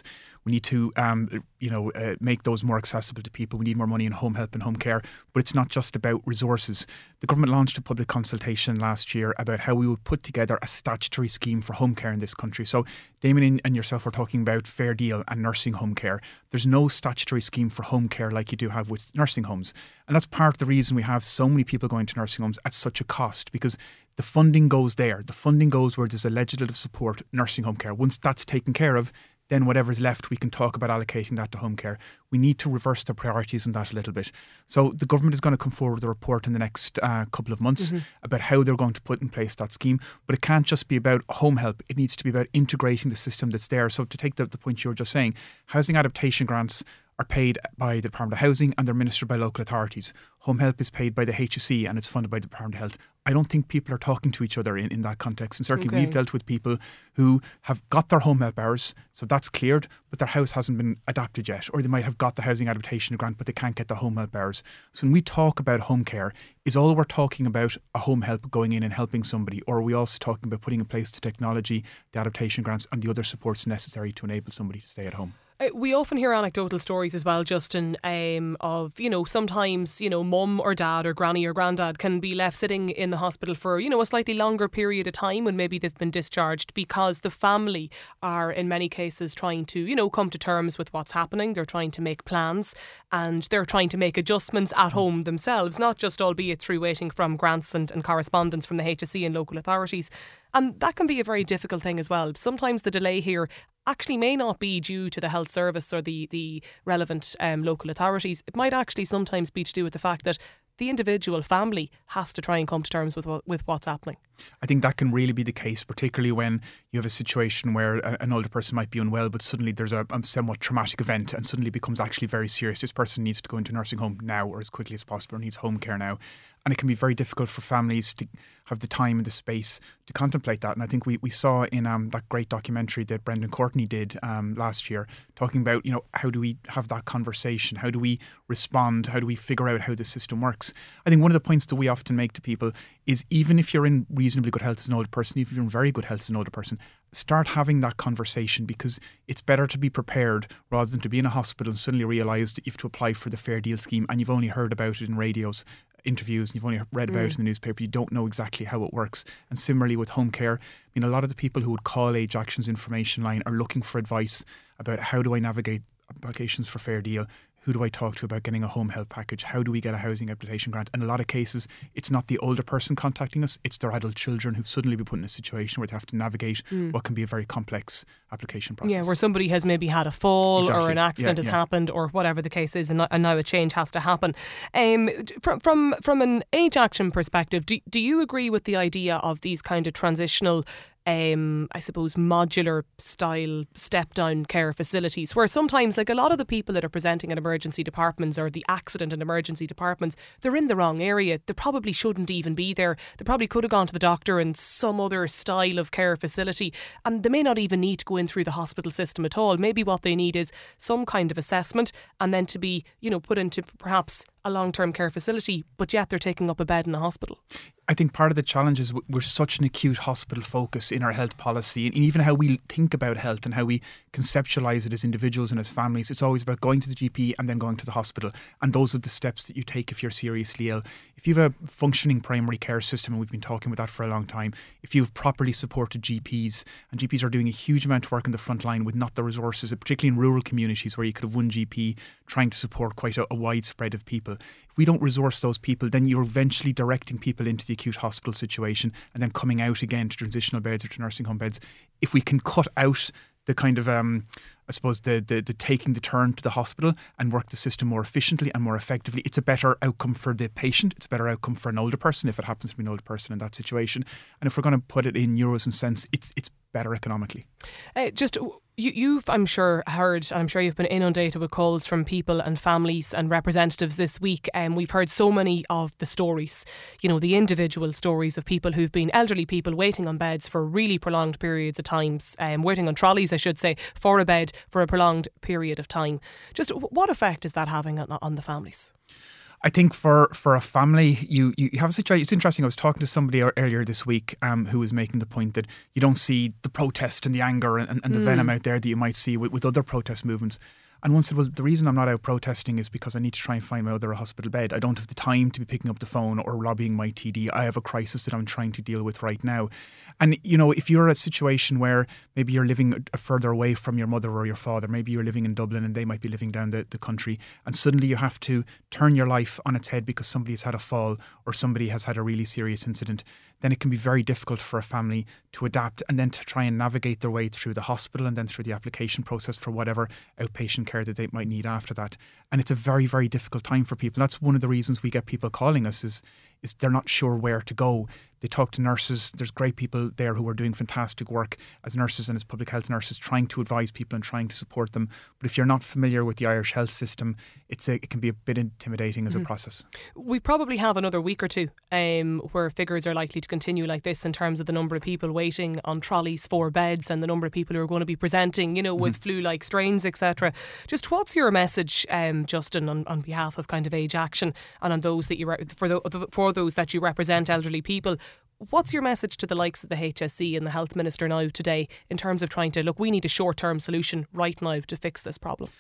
[SPEAKER 3] We need to, um, you know, uh, make those more accessible to people. We need more money in home help and home care. But it's not just about resources. The government launched a public consultation last year about how we would put together a statutory scheme for home care in this country. So Damien and yourself were talking about Fair Deal and nursing home care. There's no statutory scheme for home care like you do have with nursing homes. And that's part of the reason we have so many people going to nursing homes at such a cost, because the funding goes there. The funding goes where there's a legislative support nursing home care. Once that's taken care of, then whatever's left, we can talk about allocating that to home care. We need to reverse the priorities on that a little bit. So the government is going to come forward with a report in the next uh, couple of months mm-hmm. about how they're going to put in place that scheme. But it can't just be about home help. It needs to be about integrating the system that's there. So to take the, the point you were just saying, housing adaptation grants are paid by the Department of Housing and they're administered by local authorities. Home help is paid by the H S E and it's funded by the Department of Health. I don't think people are talking to each other in, in that context. And certainly okay. we've dealt with people who have got their home help hours, so that's cleared, but their house hasn't been adapted yet. Or they might have got the housing adaptation grant, but they can't get the home help hours. So when we talk about home care, is all we're talking about a home help going in and helping somebody? Or are we also talking about putting in place the technology, the adaptation grants and the other supports necessary to enable somebody to stay at home?
[SPEAKER 1] We often hear anecdotal stories as well, Justin, um, of, you know, sometimes, you know, mum or dad or granny or granddad can be left sitting in the hospital for, you know, a slightly longer period of time when maybe they've been discharged because the family are in many cases trying to, you know, come to terms with what's happening. They're trying to make plans and they're trying to make adjustments at home themselves, not just albeit through waiting from grants and, and correspondence from the H S E and local authorities. And that can be a very difficult thing as well. Sometimes the delay here actually may not be due to the health service or the, the relevant um, local authorities. It might actually sometimes be to do with the fact that the individual family has to try and come to terms with what, with what's happening.
[SPEAKER 3] I think that can really be the case, particularly when you have a situation where a, an older person might be unwell, but suddenly there's a, a somewhat traumatic event and suddenly becomes actually very serious. This person needs to go into a nursing home now or as quickly as possible, or needs home care now. And it can be very difficult for families to have the time and the space to contemplate that. And I think we, we saw in um, that great documentary that Brendan Courtney did um, last year, talking about, you know, how do we have that conversation? How do we respond? How do we figure out how the system works? I think one of the points that we often make to people is, even if you're in reasonably good health as an older person, even if you're in very good health as an older person, start having that conversation, because it's better to be prepared rather than to be in a hospital and suddenly realise that you have to apply for the Fair Deal scheme and you've only heard about it in radios interviews and you've only read about mm. it in the newspaper. You don't know exactly how it works. And similarly with home care, I mean, a lot of the people who would call Age Action's information line are looking for advice about how do I navigate applications for Fair Deal. Who do I talk to about getting a home help package? How do we get a housing adaptation grant? In a lot of cases, it's not the older person contacting us, it's their adult children who've suddenly been put in a situation where they have to navigate mm. what can be a very complex application process.
[SPEAKER 1] Yeah, where somebody has maybe had a fall
[SPEAKER 3] exactly.
[SPEAKER 1] or an accident
[SPEAKER 3] yeah,
[SPEAKER 1] has
[SPEAKER 3] yeah.
[SPEAKER 1] happened or whatever the case is, and, and now a change has to happen. Um, from, from, from an Age Action perspective, do, do you agree with the idea of these kind of transitional Um, I suppose modular style step down care facilities, where sometimes, like, a lot of the people that are presenting in emergency departments or the accident and emergency departments, they're in the wrong area. They probably shouldn't even be there. They probably could have gone to the doctor in some other style of care facility, and they may not even need to go in through the hospital system at all. Maybe what they need is some kind of assessment and then to be, you know, put into perhaps a long-term care facility, but yet they're taking up a bed in a hospital.
[SPEAKER 3] I think part of the challenge is we're such an acute hospital focus in our health policy, and even how we think about health and how we conceptualise it as individuals and as families. It's always about going to the G P and then going to the hospital, and those are the steps that you take if you're seriously ill. If you have a functioning primary care system, and we've been talking about that for a long time, if you've properly supported G Ps, and G Ps are doing a huge amount of work in the front line with not the resources, particularly in rural communities where you could have one G P trying to support quite a, a wide spread of people. If we don't resource those people, then you're eventually directing people into the acute hospital situation and then coming out again to transitional beds or to nursing home beds. If we can cut out the kind of, um, I suppose, the, the the taking the turn to the hospital and work the system more efficiently and more effectively, it's a better outcome for the patient. It's a better outcome for an older person if it happens to be an older person in that situation. And if we're going to put it in euros and cents, it's it's better economically. Uh,
[SPEAKER 1] just you, you've, I'm sure, heard, I'm sure you've been inundated with calls from people and families and representatives this week. And um, we've heard so many of the stories, you know, the individual stories of people who've been elderly people waiting on beds for really prolonged periods of times, um, waiting on trolleys, I should say, for a bed for a prolonged period of time. Just what effect is that having on, on the families?
[SPEAKER 3] I think for, for a family, you, you have a situation. It's interesting. I was talking to somebody earlier this week um, who was making the point that you don't see the protest and the anger and, and the mm. venom out there that you might see with, with other protest movements. And one said, well, the reason I'm not out protesting is because I need to try and find my other hospital bed. I don't have the time to be picking up the phone or lobbying my T D. I have a crisis that I'm trying to deal with right now. And, you know, if you're in a situation where maybe you're living further away from your mother or your father, maybe you're living in Dublin and they might be living down the, the country, and suddenly you have to turn your life on its head because somebody has had a fall or somebody has had a really serious incident, then it can be very difficult for a family to adapt and then to try and navigate their way through the hospital and then through the application process for whatever outpatient care that they might need after that. And it's a very, very difficult time for people. That's one of the reasons we get people calling us is, is they're not sure where to go. They talk to nurses. There's great people there who are doing fantastic work as nurses and as public health nurses, trying to advise people and trying to support them. But if you're not familiar with the Irish health system, it's a, it can be a bit intimidating as mm. a process.
[SPEAKER 1] We probably have another week or two um, where figures are likely to continue like this in terms of the number of people waiting on trolleys for beds and the number of people who are going to be presenting, you know, with mm. flu-like strains, et cetera. Just what's your message, um, Justin, on, on behalf of kind of Age Action and on those that you re- for the, for those that you represent, elderly people? What's your message to the likes of the H S E and the Health Minister now today in terms of trying to, look, we need a short-term solution right now to fix this problem?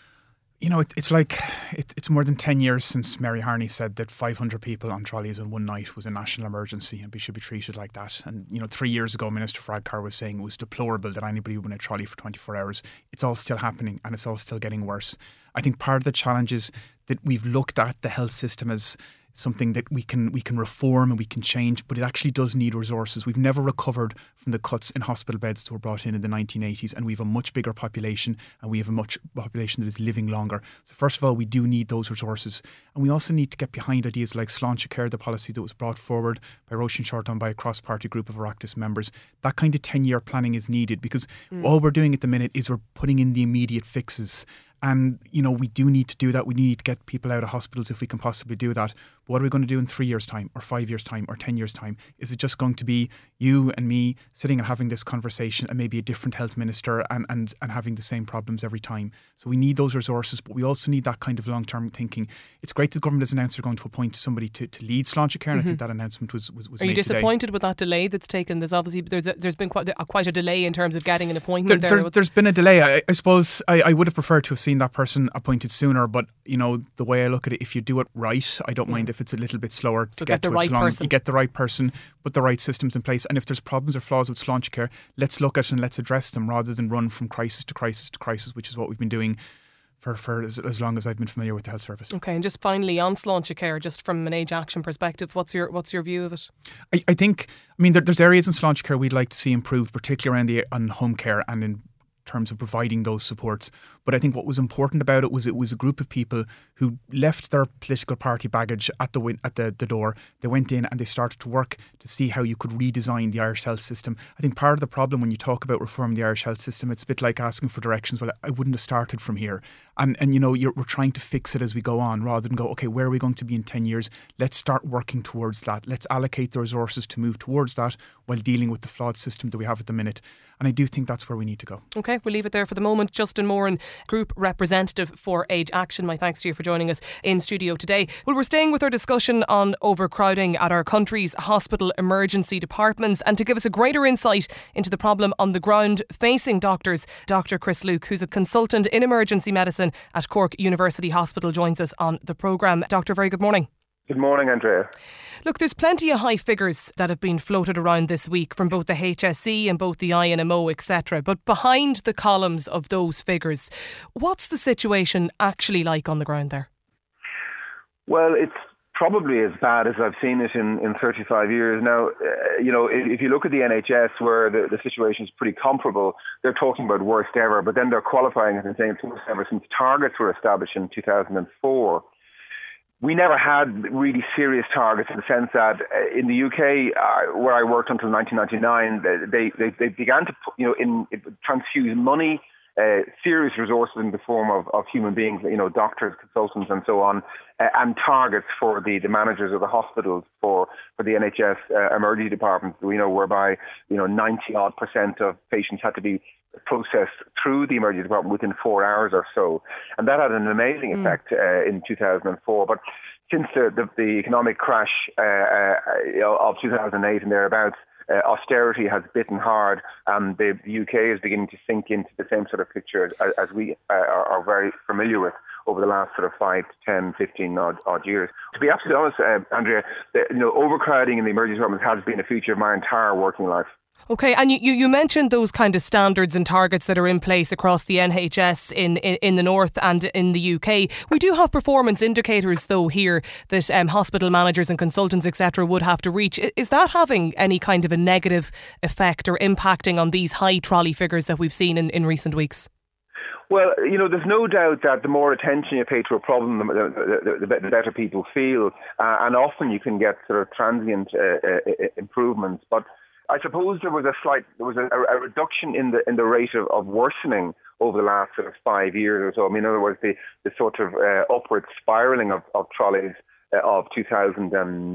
[SPEAKER 3] You know, it, it's like, it, it's more than ten years since Mary Harney said that five hundred people on trolleys in one night was a national emergency and we should be treated like that. And, you know, three years ago, Minister Varadkar was saying it was deplorable that anybody would be in a trolley for twenty-four hours. It's all still happening and it's all still getting worse. I think part of the challenge is that we've looked at the health system as something that we can we can reform and we can change, but it actually does need resources. We've never recovered from the cuts in hospital beds that were brought in in the nineteen eighties, and we have a much bigger population and we have a much population that is living longer. So first of all, we do need those resources, and we also need to get behind ideas like Sláinte Care, the policy that was brought forward by Róisín Shortán by a cross-party group of Oireachtas members. That kind of ten-year planning is needed because mm. all we're doing at the minute is we're putting in the immediate fixes. And, you know, we do need to do that. We need to get people out of hospitals if we can possibly do that. But what are we going to do in three years' time or five years' time or ten years' time? Is it just going to be you and me sitting and having this conversation and maybe a different health minister and, and, and having the same problems every time? So we need those resources, but we also need that kind of long-term thinking. It's great that the government has announced they're going to appoint somebody to, to lead Sláinte Care, and mm-hmm. I think that announcement was, was, was
[SPEAKER 1] made
[SPEAKER 3] today.
[SPEAKER 1] Are you disappointed
[SPEAKER 3] today.
[SPEAKER 1] with that delay that's taken? There's obviously there's a, there's been quite a, quite a delay in terms of getting an appointment
[SPEAKER 3] there.
[SPEAKER 1] there.
[SPEAKER 3] there there's been a delay. I, I suppose I, I would have preferred to have seen that person appointed sooner, but you know, the way I look at it, if you do it right, I don't yeah. mind if it's a little bit slower
[SPEAKER 1] so
[SPEAKER 3] to get,
[SPEAKER 1] get the
[SPEAKER 3] to
[SPEAKER 1] right
[SPEAKER 3] as long
[SPEAKER 1] person.
[SPEAKER 3] You get the right person, put the right systems in place, and if there's problems or flaws with Sláinte Care, let's look at and let's address them rather than run from crisis to crisis to crisis, which is what we've been doing for, for as, as long as I've been familiar with the health service. Okay,
[SPEAKER 1] and just finally on Sláinte Care, just from an Age Action perspective, what's your what's your view of it?
[SPEAKER 3] I, I think, I mean, there, there's areas in Sláinte Care we'd like to see improved, particularly around the on home care and in terms of providing those supports. But I think what was important about it was it was a group of people who left their political party baggage at the win- at the, the door. They went in and they started to work to see how you could redesign the Irish health system. I think part of the problem when you talk about reforming the Irish health system, it's a bit like asking for directions. Well, I wouldn't have started from here. And, and you know, you're, we're trying to fix it as we go on rather than go, okay, where are we going to be in ten years? Let's start working towards that. Let's allocate the resources to move towards that while dealing with the flawed system that we have at the minute. And I do think that's where we need to go.
[SPEAKER 1] Okay, we'll leave it there for the moment. Justin Moran, Group Representative for Age Action, my thanks to you for joining us in studio today. Well, we're staying with our discussion on overcrowding at our country's hospital emergency departments, and to give us a greater insight into the problem on the ground facing doctors, Doctor Chris Luke, who's a consultant in emergency medicine at Cork University Hospital, joins us on the programme. Doctor, very good morning.
[SPEAKER 4] Good morning, Andrea.
[SPEAKER 1] Look, there's plenty of high figures that have been floated around this week from both the H S E and both the I N M O, et cetera. But behind the columns of those figures, what's the situation actually like on the ground there?
[SPEAKER 4] Well, it's probably as bad as I've seen it in, in thirty-five years. Now, uh, you know, if, if you look at the N H S where the, the situation is pretty comparable, they're talking about worst ever, but then they're qualifying it and saying it's worst ever since targets were established in two thousand four. We never had really serious targets in the sense that uh, in the U K, uh, where I worked until nineteen ninety-nine, they, they, they began to, you know, in, in transfuse money, uh, serious resources in the form of, of human beings, you know, doctors, consultants and so on, uh, and targets for the, the managers of the hospitals for, for the N H S uh, emergency departments, you know, whereby, you know, ninety odd percent of patients had to be processed through the emergency department within four hours or so. And that had an amazing effect uh, in two thousand four. But since the, the, the economic crash uh, uh, of two thousand eight and thereabouts, uh, austerity has bitten hard, and the, the U K is beginning to sink into the same sort of picture as, as we uh, are, are very familiar with over the last sort of five to ten, fifteen odd, odd years. To be absolutely honest, uh, Andrea, the, you know, overcrowding in the emergency department has been a feature of my entire working life.
[SPEAKER 1] Okay, and you, you mentioned those kind of standards and targets that are in place across the N H S in, in, in the North and in the U K. We do have performance indicators, though, here that um, hospital managers and consultants, et cetera, would have to reach. Is that having any kind of a negative effect or impacting on these high trolley figures that we've seen in, in recent weeks?
[SPEAKER 4] Well, you know, there's no doubt that the more attention you pay to a problem, the, the, the, the better people feel. Uh, and often you can get sort of transient uh, uh, improvements. But I suppose there was a slight, there was a, a reduction in the in the rate of, of worsening over the last sort of five years or so. I mean, in other words, the, the sort of uh, upward spiralling of, of trolleys uh, of two thousand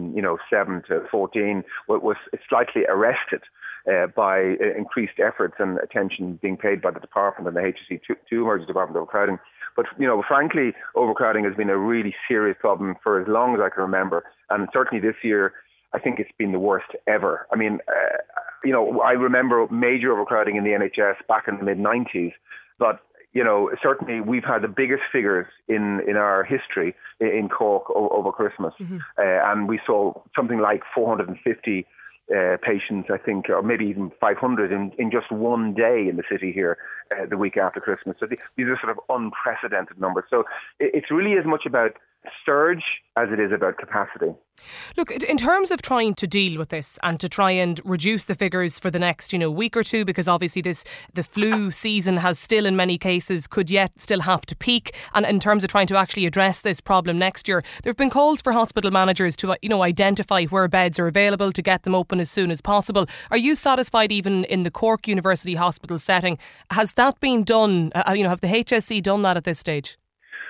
[SPEAKER 4] seven to fourteen was, was slightly arrested uh, by increased efforts and attention being paid by the department and the H S E to, to emergency department overcrowding. But, you know, frankly, overcrowding has been a really serious problem for as long as I can remember. And certainly this year, I think it's been the worst ever. I mean, uh, you know, I remember major overcrowding in the N H S back in the mid nineties, but, you know, certainly we've had the biggest figures in, in our history in Cork over, over Christmas. Mm-hmm. Uh, and we saw something like four hundred fifty uh, patients, I think, or maybe even five hundred in, in just one day in the city here uh, the week after Christmas. So the, these are sort of unprecedented numbers. So it, it's really as much about surge as it is about capacity.
[SPEAKER 1] Look, in terms of trying to deal with this and to try and reduce the figures for the next, you know, week or two, because obviously this the flu season has still in many cases could yet still have to peak, and in terms of trying to actually address this problem next year, there have been calls for hospital managers to, you know, identify where beds are available to get them open as soon as possible. Are you satisfied even in the Cork University Hospital setting? Has that been done? Uh, you know, have the H S E done that at this stage?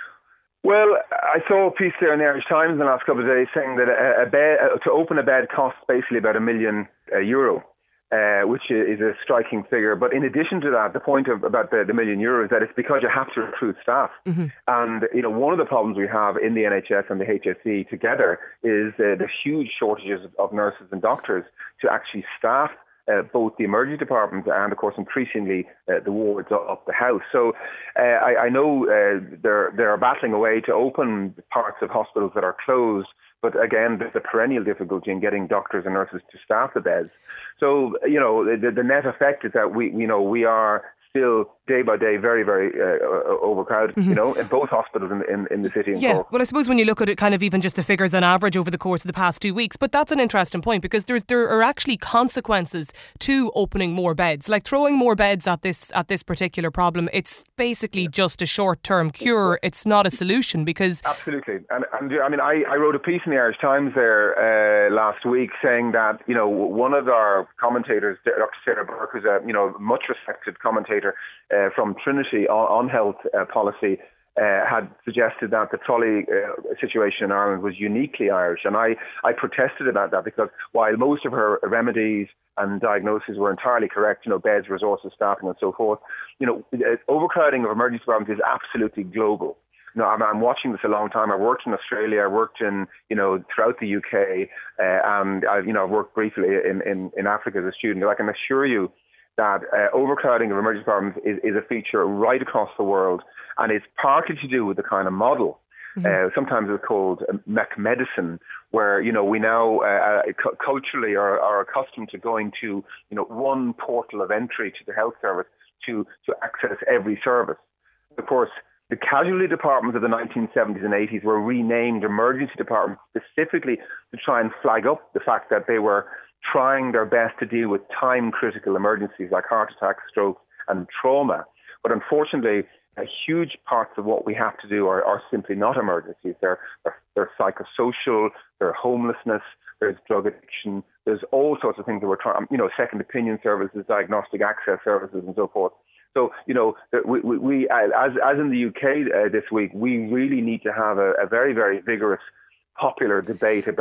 [SPEAKER 4] Well, I saw a piece there in the Irish Times in the last couple of days saying that a, a bed uh, to open a bed costs basically about a million uh, euro, uh, which is a striking figure. But in addition to that, the point of about the, the million euro is that it's because you have to recruit staff. Mm-hmm. And you know, one of the problems we have in the N H S and the H S E together is uh, the huge shortages of nurses and doctors to actually staff Uh, both the emergency department and, of course, increasingly uh, the wards up the house. So uh, I, I know uh, they're they're battling away to open parts of hospitals that are closed, but again, there's a perennial difficulty in getting doctors and nurses to staff the beds. So you know, the, the net effect is that we you know we are still day by day very, very uh, overcrowded, mm-hmm. you know, in both hospitals in, in, in the city in
[SPEAKER 1] Yeah,
[SPEAKER 4] Cork.
[SPEAKER 1] well, I suppose when you look at it, kind of even just the figures on average over the course of the past two weeks, but that's an interesting point because there's there are actually consequences to opening more beds. Like throwing more beds at this at this particular problem, it's basically just a short-term cure. It's not a solution because...
[SPEAKER 4] Absolutely. And, and I mean, I, I wrote a piece in the Irish Times there uh, last week saying that, you know, one of our commentators, Doctor Sarah Burke, who's a, you know, much respected commentator uh, from Trinity on, on health uh, policy, uh, had suggested that the trolley uh, situation in Ireland was uniquely Irish. And I, I protested about that because while most of her remedies and diagnoses were entirely correct, you know, beds, resources, staffing and so forth, you know, overcrowding of emergency departments is absolutely global. No, I'm, I'm watching this a long time. I worked in Australia. I worked in, you know, throughout the U K, uh, and I've, you know, I've worked briefly in, in, in Africa as a student. I can assure you that uh, overcrowding of emergency departments is, is a feature right across the world, and it's partly to do with the kind of model. Mm-hmm. Uh, sometimes it's called mech medicine, where you know we now uh, cu- culturally are, are accustomed to going to you know one portal of entry to the health service to to access every service. Of course, the casualty departments of the nineteen seventies and eighties were renamed emergency departments specifically to try and flag up the fact that they were trying their best to deal with time-critical emergencies like heart attacks, strokes and trauma. But unfortunately, uh, huge parts of what we have to do are, are simply not emergencies. They're, they're, they're psychosocial, they're homelessness, there's drug addiction, there's all sorts of things that we're trying, you know, second opinion services, diagnostic access services and so forth. So, you know, we, we, we as, as in the U K uh, this week, we really need to have a, a very, very vigorous popular debate about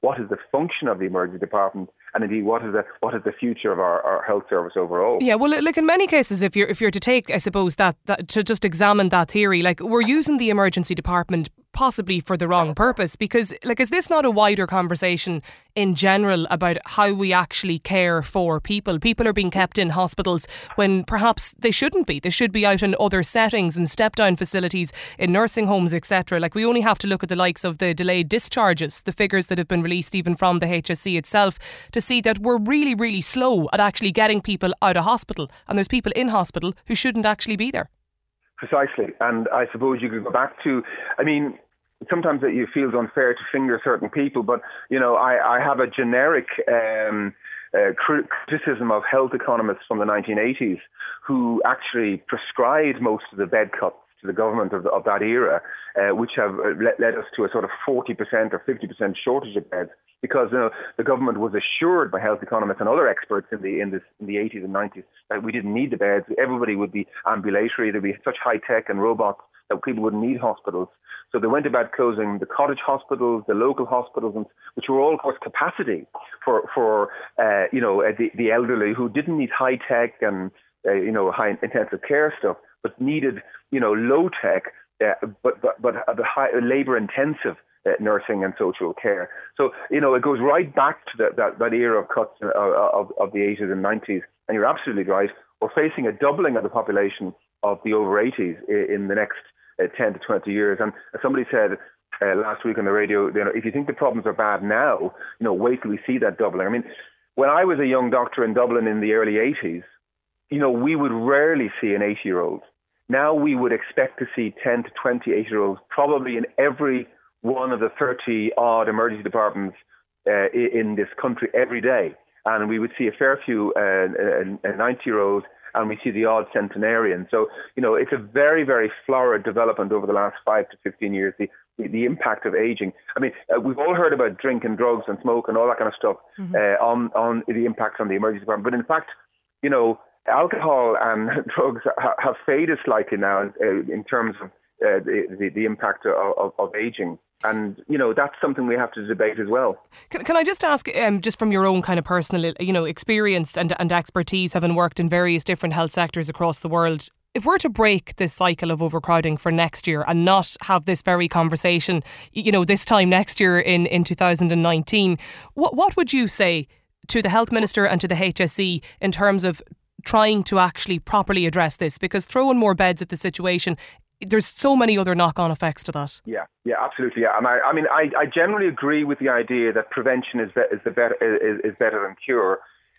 [SPEAKER 4] what is the function of the emergency department, and indeed what is the what is the future of our, our health service overall.
[SPEAKER 1] Yeah, well, like in many cases, if you're if you're to take, I suppose, that, that to just examine that theory, like we're using the emergency department possibly for the wrong purpose, because like is this not a wider conversation in general about how we actually care for people? People are being kept in hospitals when perhaps they shouldn't be. They should be out in other settings and step down facilities in nursing homes, et cetera. Like we only have to look at the likes of the delayed discharges, the figures that have been released even from the H S C itself, to see that we're really, really slow at actually getting people out of hospital, and there's people in hospital who shouldn't actually be there.
[SPEAKER 4] Precisely. And I suppose you could go back to, I mean, sometimes that you feel unfair to finger certain people, but, you know, I, I have a generic um, uh, criticism of health economists from the nineteen eighties who actually prescribed most of the bed cuts to the government of, the, of that era, uh, which have led, led us to a sort of forty percent or fifty percent shortage of beds, because you know, the government was assured by health economists and other experts in the in, this, in the eighties and nineties that we didn't need the beds. Everybody would be ambulatory. There'd be such high tech and robots that people wouldn't need hospitals. So they went about closing the cottage hospitals, the local hospitals, and, which were all, of course, capacity for for uh, you know the, the elderly who didn't need high tech and uh, you know high intensive care stuff, but needed you know low tech, uh, but but but the high labour intensive uh, nursing and social care. So you know it goes right back to that that, that era of cuts uh, of of the eighties and nineties. And you're absolutely right. We're facing a doubling of the population of the over eighties in the next uh, ten to twenty years. And as somebody said uh, last week on the radio, you know, if you think the problems are bad now, you know, wait till we see that doubling. I mean, when I was a young doctor in Dublin in the early eighties, you know, we would rarely see an eighty-year-old. Now we would expect to see ten to twenty eighty-year-olds probably in every one of the thirty-odd emergency departments uh, in this country every day. And we would see a fair few uh, ninety-year-olds, and we see the odd centenarian. So, you know, it's a very, very florid development over the last five to fifteen years, the, the, the impact of aging. I mean, uh, we've all heard about drink and drugs and smoke and all that kind of stuff mm-hmm. uh, on, on the impact on the emergency department. But in fact, you know, alcohol and drugs ha- have faded slightly now uh, in terms of uh, the, the, the impact of, of, of aging. And, you know, that's something we have to debate as well.
[SPEAKER 1] Can, can I just ask, um, just from your own kind of personal, you know, experience and, and expertise, having worked in various different health sectors across the world, if we're to break this cycle of overcrowding for next year and not have this very conversation, you know, this time next year in, in two thousand nineteen, what what would you say to the Health Minister and to the H S C in terms of trying to actually properly address this? Because throwing more beds at the situation, there's so many other knock-on effects to that.
[SPEAKER 4] Yeah, yeah, absolutely. Yeah, and I, I mean, I, I generally agree with the idea that prevention is be- is the better is, is better than cure.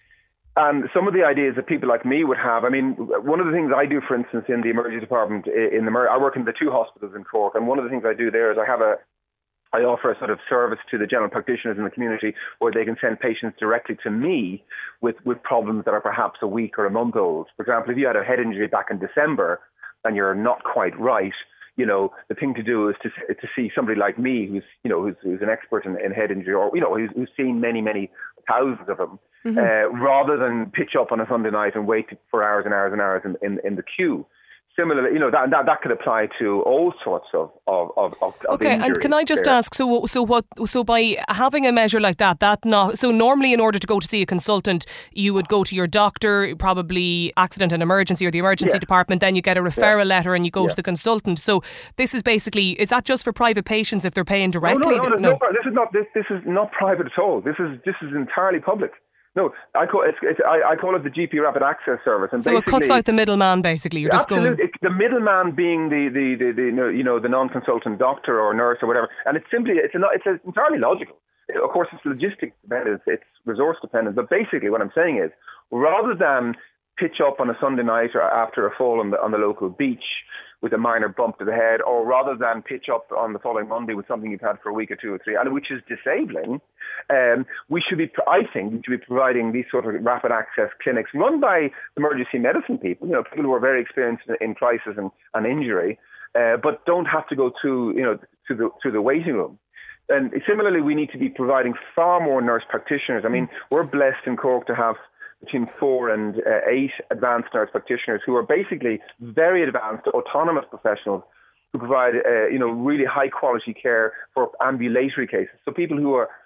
[SPEAKER 4] And some of the ideas that people like me would have, I mean, one of the things I do, for instance, in the emergency department, in the I work in the two hospitals in Cork, and one of the things I do there is I have a I offer a sort of service to the general practitioners in the community where they can send patients directly to me with, with problems that are perhaps a week or a month old. For example, if you had a head injury back in December and you're not quite right, you know, the thing to do is to to see somebody like me who's, you know, who's, who's an expert in, in head injury, or, you know, who's, who's seen many, many thousands of them, mm-hmm. uh, rather than pitch up on a Sunday night and wait for hours and hours and hours in, in, in the queue. Similarly, you know, that, that that could apply to all sorts of of of, of
[SPEAKER 1] okay, and can I just there. ask? So, so what? So, by having a measure like that, that not so normally, in order to go to see a consultant, you would go to your doctor, probably accident and emergency, or the emergency yeah. department. Then you get a referral yeah. letter, and you go yeah. to the consultant. So, this is basically, is that just for private patients if they're paying directly?
[SPEAKER 4] No, no, no, no, no. This is not this this is not private at all. This is this is entirely public. No, I call it. It's, I, I call it the G P Rapid Access Service, and
[SPEAKER 1] so it cuts out the middleman. Basically, you're just
[SPEAKER 4] absolutely,
[SPEAKER 1] going.
[SPEAKER 4] It's the middleman being the the, the, the you know the non-consultant doctor or nurse or whatever, and it's simply it's a, it's a, entirely logical. Of course, it's logistics dependent, it's resource dependent, but basically, what I'm saying is, rather than pitch up on a Sunday night or after a fall on the on the local beach with a minor bump to the head, or rather than pitch up on the following Monday with something you've had for a week or two or three, and which is disabling, um, we should be, I think, we should be providing these sort of rapid access clinics run by emergency medicine people, you know, people who are very experienced in, in crisis and, and injury, uh, but don't have to go to, you know, to the to the waiting room. And similarly, we need to be providing far more nurse practitioners. I mean, we're blessed in Cork to have between four and uh, eight advanced nurse practitioners who are basically very advanced, autonomous professionals who provide, uh, you know, really high quality care for ambulatory cases. So people who are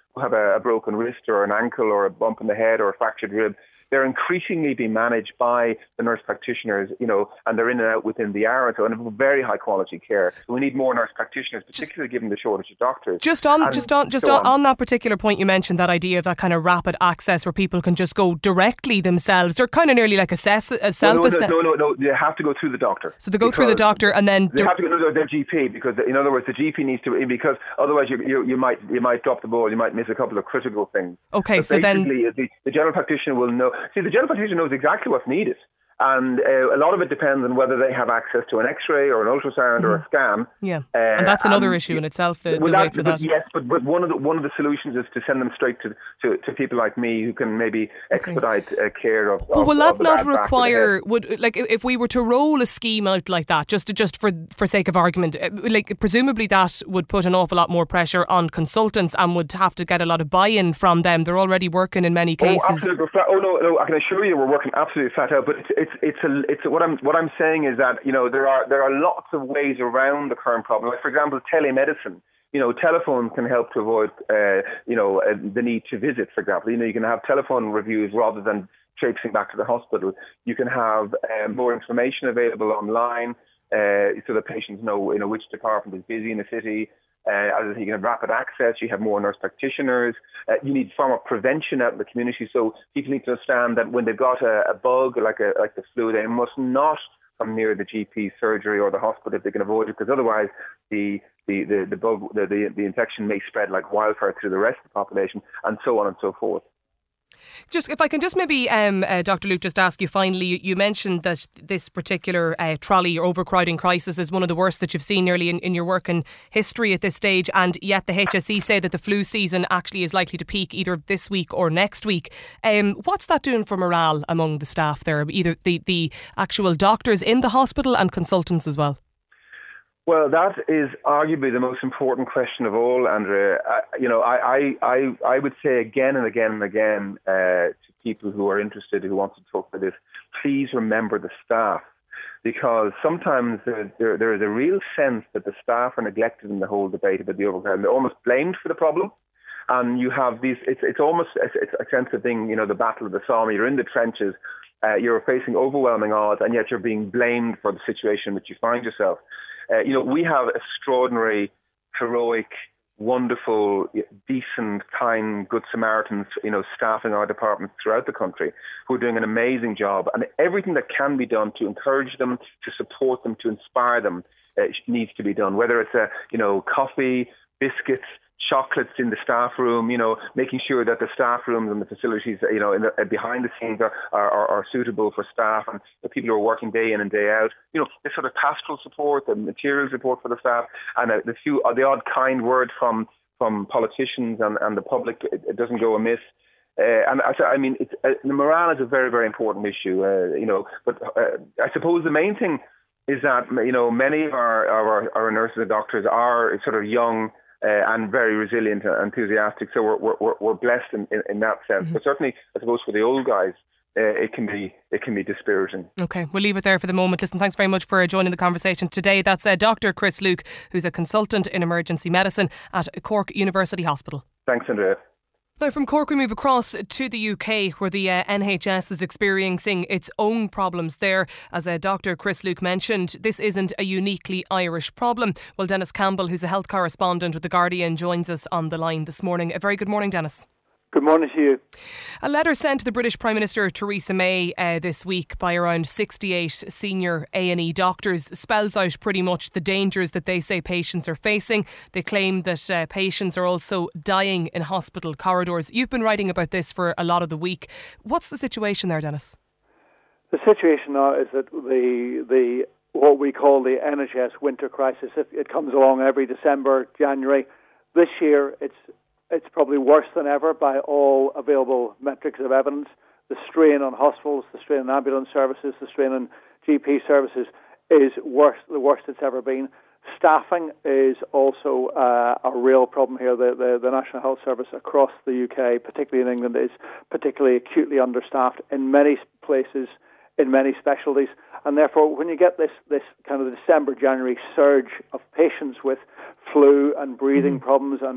[SPEAKER 4] who have a, a broken wrist or an ankle or a bump in the head or a fractured rib, they're increasingly being managed by the nurse practitioners, you know, and they're in and out within the hour, so and very high quality care. So we need more nurse practitioners, particularly just, given the shortage of doctors.
[SPEAKER 1] Just on,
[SPEAKER 4] and
[SPEAKER 1] just on, just on, on that particular point, you mentioned that idea of that kind of rapid access where people can just go directly themselves. They're kind of nearly like assess, a self assess.
[SPEAKER 4] No, no, no, no, they have to go through the doctor.
[SPEAKER 1] So they go through the doctor and then
[SPEAKER 4] they have to go through their G P because, in other words, the G P needs to, because otherwise you you, you might you might drop the ball, you might miss a couple of critical things.
[SPEAKER 1] Okay,
[SPEAKER 4] but
[SPEAKER 1] so then
[SPEAKER 4] the, the general practitioner will know. See, the general practitioner knows exactly what's needed. And uh, a lot of it depends on whether they have access to an X-ray or an ultrasound mm. or a scan.
[SPEAKER 1] Yeah, uh, and that's another issue in itself. The,
[SPEAKER 4] well,
[SPEAKER 1] the wait for that.
[SPEAKER 4] Yes, but, but one of the one of the solutions is to send them straight to to, to people like me who can maybe expedite okay. uh, care of.
[SPEAKER 1] But
[SPEAKER 4] of,
[SPEAKER 1] will that
[SPEAKER 4] of
[SPEAKER 1] not require? Would like if we were to roll a scheme out like that, just to, just for for sake of argument, like presumably that would put an awful lot more pressure on consultants and would have to get a lot of buy-in from them. They're already working in many cases.
[SPEAKER 4] Oh, absolutely. Oh no, no, I can assure you, we're working absolutely flat out. But it's it's it's a it's a, what I'm what I'm saying is that, you know, there are there are lots of ways around the current problem. Like, for example, telemedicine. You know, telephones can help to avoid, uh, you know, uh, the need to visit, for example. You know, you can have telephone reviews rather than traipsing back to the hospital. You can have um, more information available online uh, so that patients know, you know, which department is busy in the city. Uh, as I say, you can have rapid access. You have more nurse practitioners. Uh, you need far more prevention out in the community. So people need to understand that when they've got a, a bug like a, like the flu, they must not come near the G P surgery or the hospital if they can avoid it, because otherwise the the the, the bug the, the the infection may spread like wildfire through the rest of the population, and so on and so forth.
[SPEAKER 1] Just if I can just maybe, um, uh, Doctor Luke, just ask you finally, you, you mentioned that this particular uh, trolley or overcrowding crisis is one of the worst that you've seen nearly in, in your working history at this stage, and yet the H S E say that the flu season actually is likely to peak either this week or next week. Um, what's that doing for morale among the staff there, either the, the actual doctors in the hospital and consultants as well?
[SPEAKER 4] Well, that is arguably the most important question of all, Andrea. I, you know, I, I, I would say again and again and again uh, to people who are interested, who want to talk about this, please remember the staff, because sometimes there, there, there is a real sense that the staff are neglected in the whole debate about the overcrowding. They're almost blamed for the problem. And you have these, it's, it's almost it's a sense of being, you know, the battle of the Somme. You're in the trenches, uh, you're facing overwhelming odds, and yet you're being blamed for the situation in which you find yourself. Uh, you know, we have extraordinary, heroic, wonderful, decent, kind, good Samaritans, you know, staffing our departments throughout the country who are doing an amazing job. And everything that can be done to encourage them, to support them, to inspire them uh, needs to be done. Whether it's, a, you know, coffee, biscuits, chocolates in the staff room, you know, making sure that the staff rooms and the facilities, you know, in the, uh, behind the scenes are, are, are suitable for staff and the people who are working day in and day out. You know, this sort of pastoral support and material support for the staff, and uh, the few, uh, the odd kind word from from politicians and, and the public, it, it doesn't go amiss. Uh, and I, I mean, it's, uh, the morale is a very, very important issue, uh, you know, but uh, I suppose the main thing is that, you know, many of our, our, our nurses and doctors are sort of young, Uh, and very resilient and enthusiastic, so we're we're, we're blessed in, in, in that sense. Mm-hmm. But certainly, I suppose for the old guys, uh, it can be it can be dispiriting. Okay, we'll leave it there for the moment. Listen, thanks very much for joining the conversation today. That's uh, Doctor Chris Luke, who's a consultant in emergency medicine at Cork University Hospital. Thanks, Andrea. Now from Cork we move across to the U K, where the uh, N H S is experiencing its own problems there. As uh, Doctor Chris Luke mentioned, this isn't a uniquely Irish problem. Well, Dennis Campbell, who's a health correspondent with The Guardian, joins us on the line this morning. A very good morning, Dennis. Good morning to you. A letter sent to the British Prime Minister Theresa May uh, this week by around sixty-eight senior A and E doctors spells out pretty much the dangers that they say patients are facing. They claim that uh, patients are also dying in hospital corridors. You've been writing about this for a lot of the week. What's the situation there, Dennis? The situation now is that the the what we call the N H S winter crisis, it, it comes along every December, January. This year it's It's probably worse than ever by all available metrics of evidence. The strain on hospitals, the strain on ambulance services, the strain on G P services is worse, the worst it's ever been. Staffing is also uh, a real problem here. The, the, the National Health Service across the U K, particularly in England, is particularly acutely understaffed in many places, in many specialties. And therefore, when you get this, this kind of December, January surge of patients with flu and breathing mm. problems and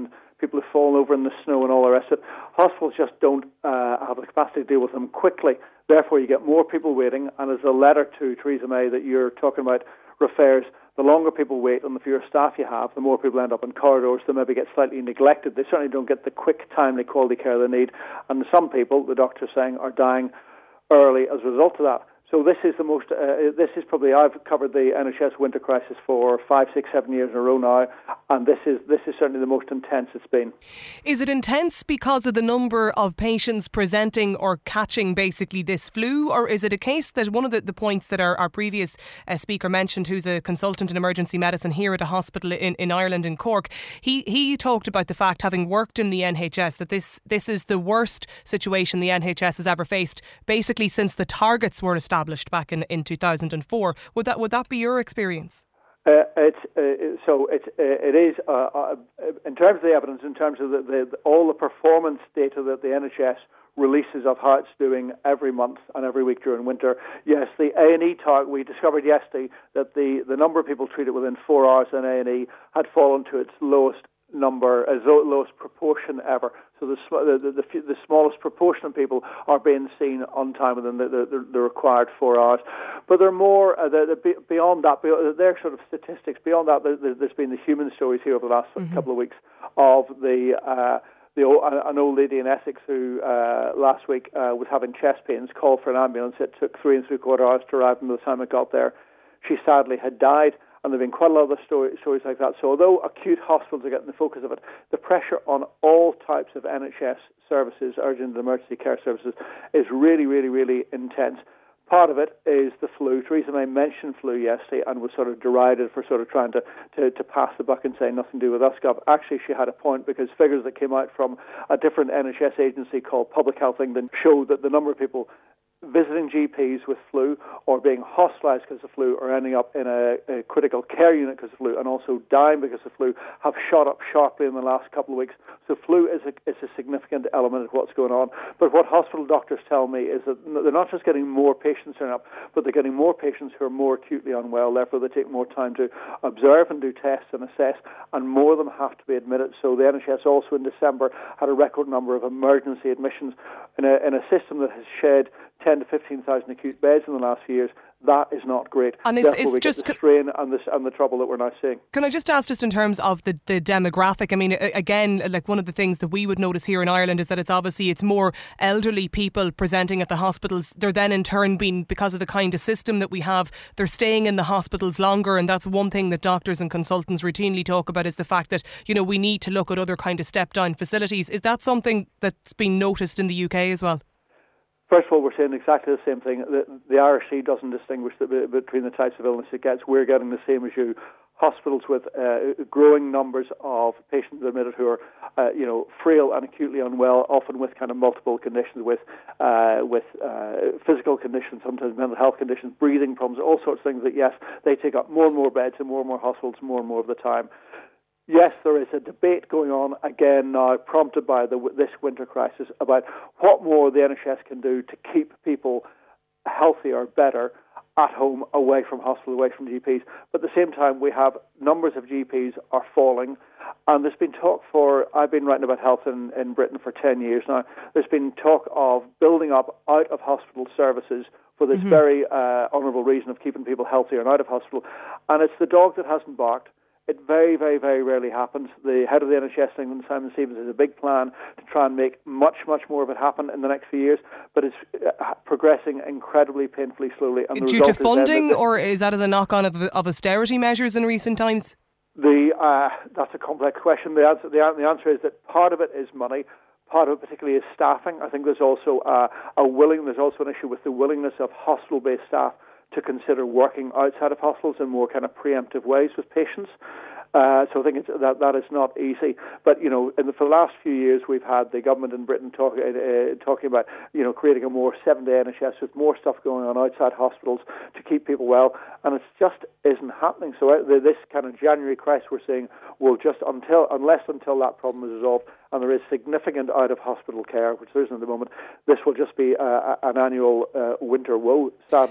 [SPEAKER 5] people have fallen over in the snow and all the rest of it. Hospitals just don't uh, have the capacity to deal with them quickly. Therefore, you get more people waiting. And as the letter to Theresa May that you're talking about refers, the longer people wait and the fewer staff you have, the more people end up in corridors. They maybe get slightly neglected. They certainly don't get the quick, timely, quality care they need. And some people, the doctor's saying, are dying early as a result of that. So this is the most, uh, this is probably, I've covered the N H S winter crisis for five, six, seven years in a row now, and this is this is certainly the most intense it's been.
[SPEAKER 1] Is it intense because of the number of patients presenting or catching basically this flu, or is it a case that one of the, the points that our, our previous uh, speaker mentioned, who's a consultant in emergency medicine here at a hospital in, in Ireland, in Cork, he, he talked about the fact, having worked in the N H S, that this, this is the worst situation the N H S has ever faced, basically since the targets were established back in, in two thousand four. Would that would that be your experience?
[SPEAKER 5] Uh, it's uh, so it's uh, it is uh, uh, in terms of the evidence, in terms of the, the, the, all the performance data that the N H S releases of how it's doing every month and every week during winter. Yes, the A and E target, we discovered yesterday that the, the number of people treated within four hours in A and E had fallen to its lowest number, as lowest proportion ever. So the, the the the smallest proportion of people are being seen on time within the, the, the required four hours. But there are more, uh, the, the, beyond that, they're sort of statistics. Beyond that, there, there's been the human stories here over the last mm-hmm. couple of weeks of the uh, the an old lady in Essex who uh, last week uh, was having chest pains, called for an ambulance. It took three and three quarter hours to arrive, and by the time it got there, she sadly had died. And there have been quite a lot of other story, stories like that. So although acute hospitals are getting the focus of it, the pressure on all types of N H S services, urgent and emergency care services, is really, really, really intense. Part of it is the flu. Theresa May mentioned flu yesterday and was sort of derided for sort of trying to, to, to pass the buck and say nothing to do with us, Gov. Actually, she had a point, because figures that came out from a different N H S agency called Public Health England showed that the number of people visiting G Ps with flu or being hospitalised because of flu or ending up in a, a critical care unit because of flu and also dying because of flu have shot up sharply in the last couple of weeks. So flu is a, is a significant element of what's going on. But what hospital doctors tell me is that they're not just getting more patients turning up, but they're getting more patients who are more acutely unwell. Therefore, they take more time to observe and do tests and assess, and more of them have to be admitted. So the N H S also in December had a record number of emergency admissions in a, in a system that has shed ten to fifteen thousand acute beds in the last few years. That is not great.
[SPEAKER 1] And is,
[SPEAKER 5] Therefore,
[SPEAKER 1] is
[SPEAKER 5] we
[SPEAKER 1] just
[SPEAKER 5] get the strain and the, and the trouble that we're now seeing.
[SPEAKER 1] Can I just ask, just in terms of the, the demographic, I mean, again, like one of the things that we would notice here in Ireland is that it's obviously it's more elderly people presenting at the hospitals. They're then in turn being, because of the kind of system that we have, they're staying in the hospitals longer, and that's one thing that doctors and consultants routinely talk about, is the fact that, you know, we need to look at other kind of step down facilities. Is that something that's been noticed in the U K as well?
[SPEAKER 5] First of all, we're saying exactly the same thing. The, the I R C doesn't distinguish the, between the types of illness it gets. We're getting the same as you. Hospitals with uh, growing numbers of patients admitted who are, uh, you know, frail and acutely unwell, often with kind of multiple conditions, with uh, with uh, physical conditions, sometimes mental health conditions, breathing problems, all sorts of things that, yes, they take up more and more beds in more and more hospitals more and more of the time. Yes, there is a debate going on again now, prompted by the, this winter crisis, about what more the N H S can do to keep people healthier, better, at home, away from hospital, away from G Ps. But at the same time, we have numbers of G Ps are falling, and there's been talk for, I've been writing about health in, in Britain for ten years now, there's been talk of building up out-of-hospital services for this mm-hmm. very uh, honourable reason of keeping people healthier and out of hospital. And it's the dog that hasn't barked. It very, very, very rarely happens. The head of the N H S in England, Simon Stevens, has a big plan to try and make much, much more of it happen in the next few years, but it's uh, progressing incredibly painfully slowly. And the
[SPEAKER 1] Due to funding,
[SPEAKER 5] is
[SPEAKER 1] or is that as a knock-on of, of austerity measures in recent times?
[SPEAKER 5] The uh, that's a complex question. The answer, the, the answer is that part of it is money. Part of it particularly is staffing. I think there's also uh, a willing. There's also an issue with the willingness of hospital-based staff to consider working outside of hospitals in more kind of preemptive ways with patients. Uh, so I think it's, that that is not easy. But, you know, in the, for the last few years, we've had the government in Britain talk, uh, talking about, you know, creating a more seven-day N H S with more stuff going on outside hospitals to keep people well, and it just isn't happening. So uh, this kind of January crisis we're seeing will just, until unless until that problem is resolved, and there is significant out-of-hospital care, which there isn't at the moment, this will just be uh, an annual uh, winter woe, sadly.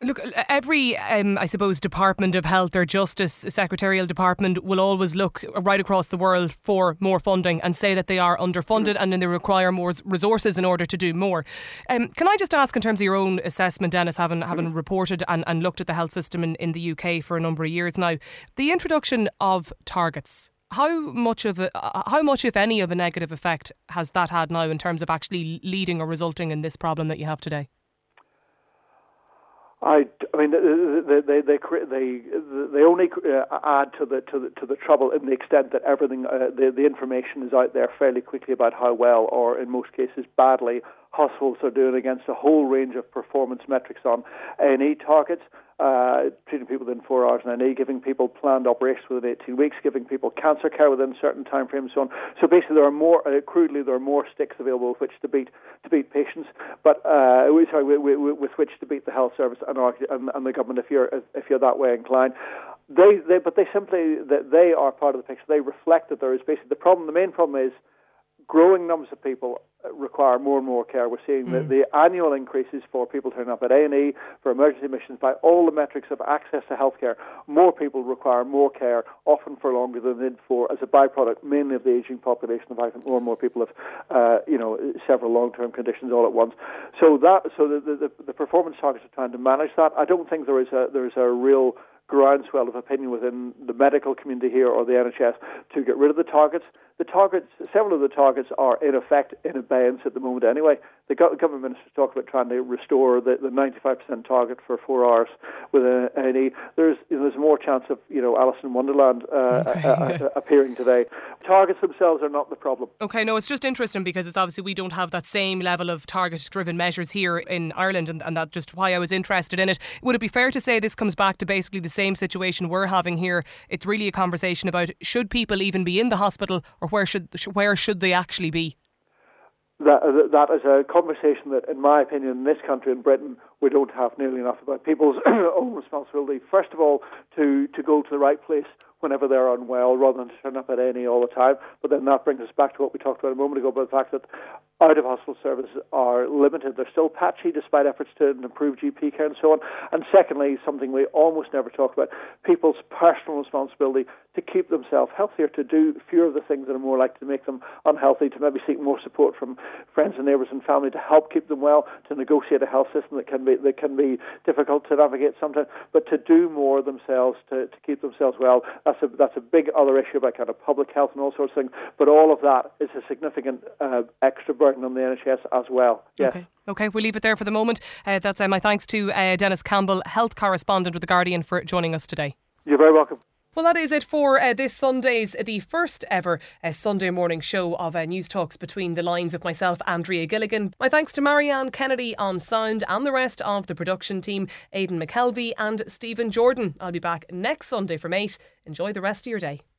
[SPEAKER 1] Look, every, um, I suppose, Department of Health or Justice Secretarial Department will always look right across the world for more funding and say that they are underfunded and then they require more resources in order to do more. Um, can I just ask, in terms of your own assessment, Dennis, having having reported and, and looked at the health system in, in the U K for a number of years now, the introduction of targets, how much of a, how much, if any, of a negative effect has that had now in terms of actually leading or resulting in this problem that you have today?
[SPEAKER 5] I, I mean, they they they they, they only add to the to the to the trouble in the extent that everything uh, the the information is out there fairly quickly about how well, or in most cases badly, hospitals are doing against a whole range of performance metrics on A and E targets. Uh, treating people within four hours in A and E, giving people planned operations within eighteen weeks, giving people cancer care within certain time frames, so on. So basically, there are more, uh, crudely, there are more sticks available with which to beat to beat patients, but uh, sorry, with, with, with which to beat the health service and, and, and the government if you're if you're that way inclined. They, they, but they simply that they are part of the picture. They reflect that there is basically the problem. The main problem is growing numbers of people require more and more care. We're seeing mm. the, the annual increases for people turning up at A and E, for emergency admissions, by all the metrics of access to healthcare. More people require more care, often for longer than they did before, as a byproduct mainly of the ageing population. Of fact, more and more people have, uh, you know, several long-term conditions all at once. So that, so the, the, the performance targets are trying to manage that. I don't think there is a there is a real groundswell of opinion within the medical community here or the N H S to get rid of the targets. The targets, several of the targets are in effect in abeyance at the moment anyway. The government ministers talk about trying to restore the, the ninety-five percent target for four hours with A and E. There's you know, there's more chance of you know Alice in Wonderland uh, okay. uh, uh, appearing today. Targets themselves are not the problem.
[SPEAKER 1] Okay, no, it's just interesting because it's obviously we don't have that same level of target-driven measures here in Ireland, and, and that's just why I was interested in it. Would it be fair to say this comes back to basically the same situation we're having here? It's really a conversation about should people even be in the hospital, or where should where should they actually be?
[SPEAKER 5] That, that is a conversation that, in my opinion, in this country, in Britain, we don't have nearly enough about people's own responsibility. First of all, to, to go to the right place whenever they're unwell, rather than to turn up at A and E all the time. But then that brings us back to what we talked about a moment ago, about the fact that out-of-hospital services are limited. They're still patchy despite efforts to improve G P care and so on. And secondly, something we almost never talk about, people's personal responsibility to keep themselves healthier, to do fewer of the things that are more likely to make them unhealthy, to maybe seek more support from friends and neighbours and family to help keep them well, to negotiate a health system that can be that can be difficult to navigate sometimes, but to do more themselves to, to keep themselves well. That's a that's a big other issue about kind of public health and all sorts of things. But all of that is a significant uh, extra burden on the N H S as well. Yes.
[SPEAKER 1] Okay. Okay, we'll leave it there for the moment. Uh, that's uh, my thanks to uh, Dennis Campbell, health correspondent with The Guardian, for joining us today.
[SPEAKER 5] You're very welcome.
[SPEAKER 1] Well, that is it for uh, this Sunday's, the first ever uh, Sunday morning show of uh, News Talks Between the Lines with myself, Andrea Gilligan. My thanks to Marianne Kennedy on sound and the rest of the production team, Aidan McKelvey and Stephen Jordan. I'll be back next Sunday from eight. Enjoy the rest of your day.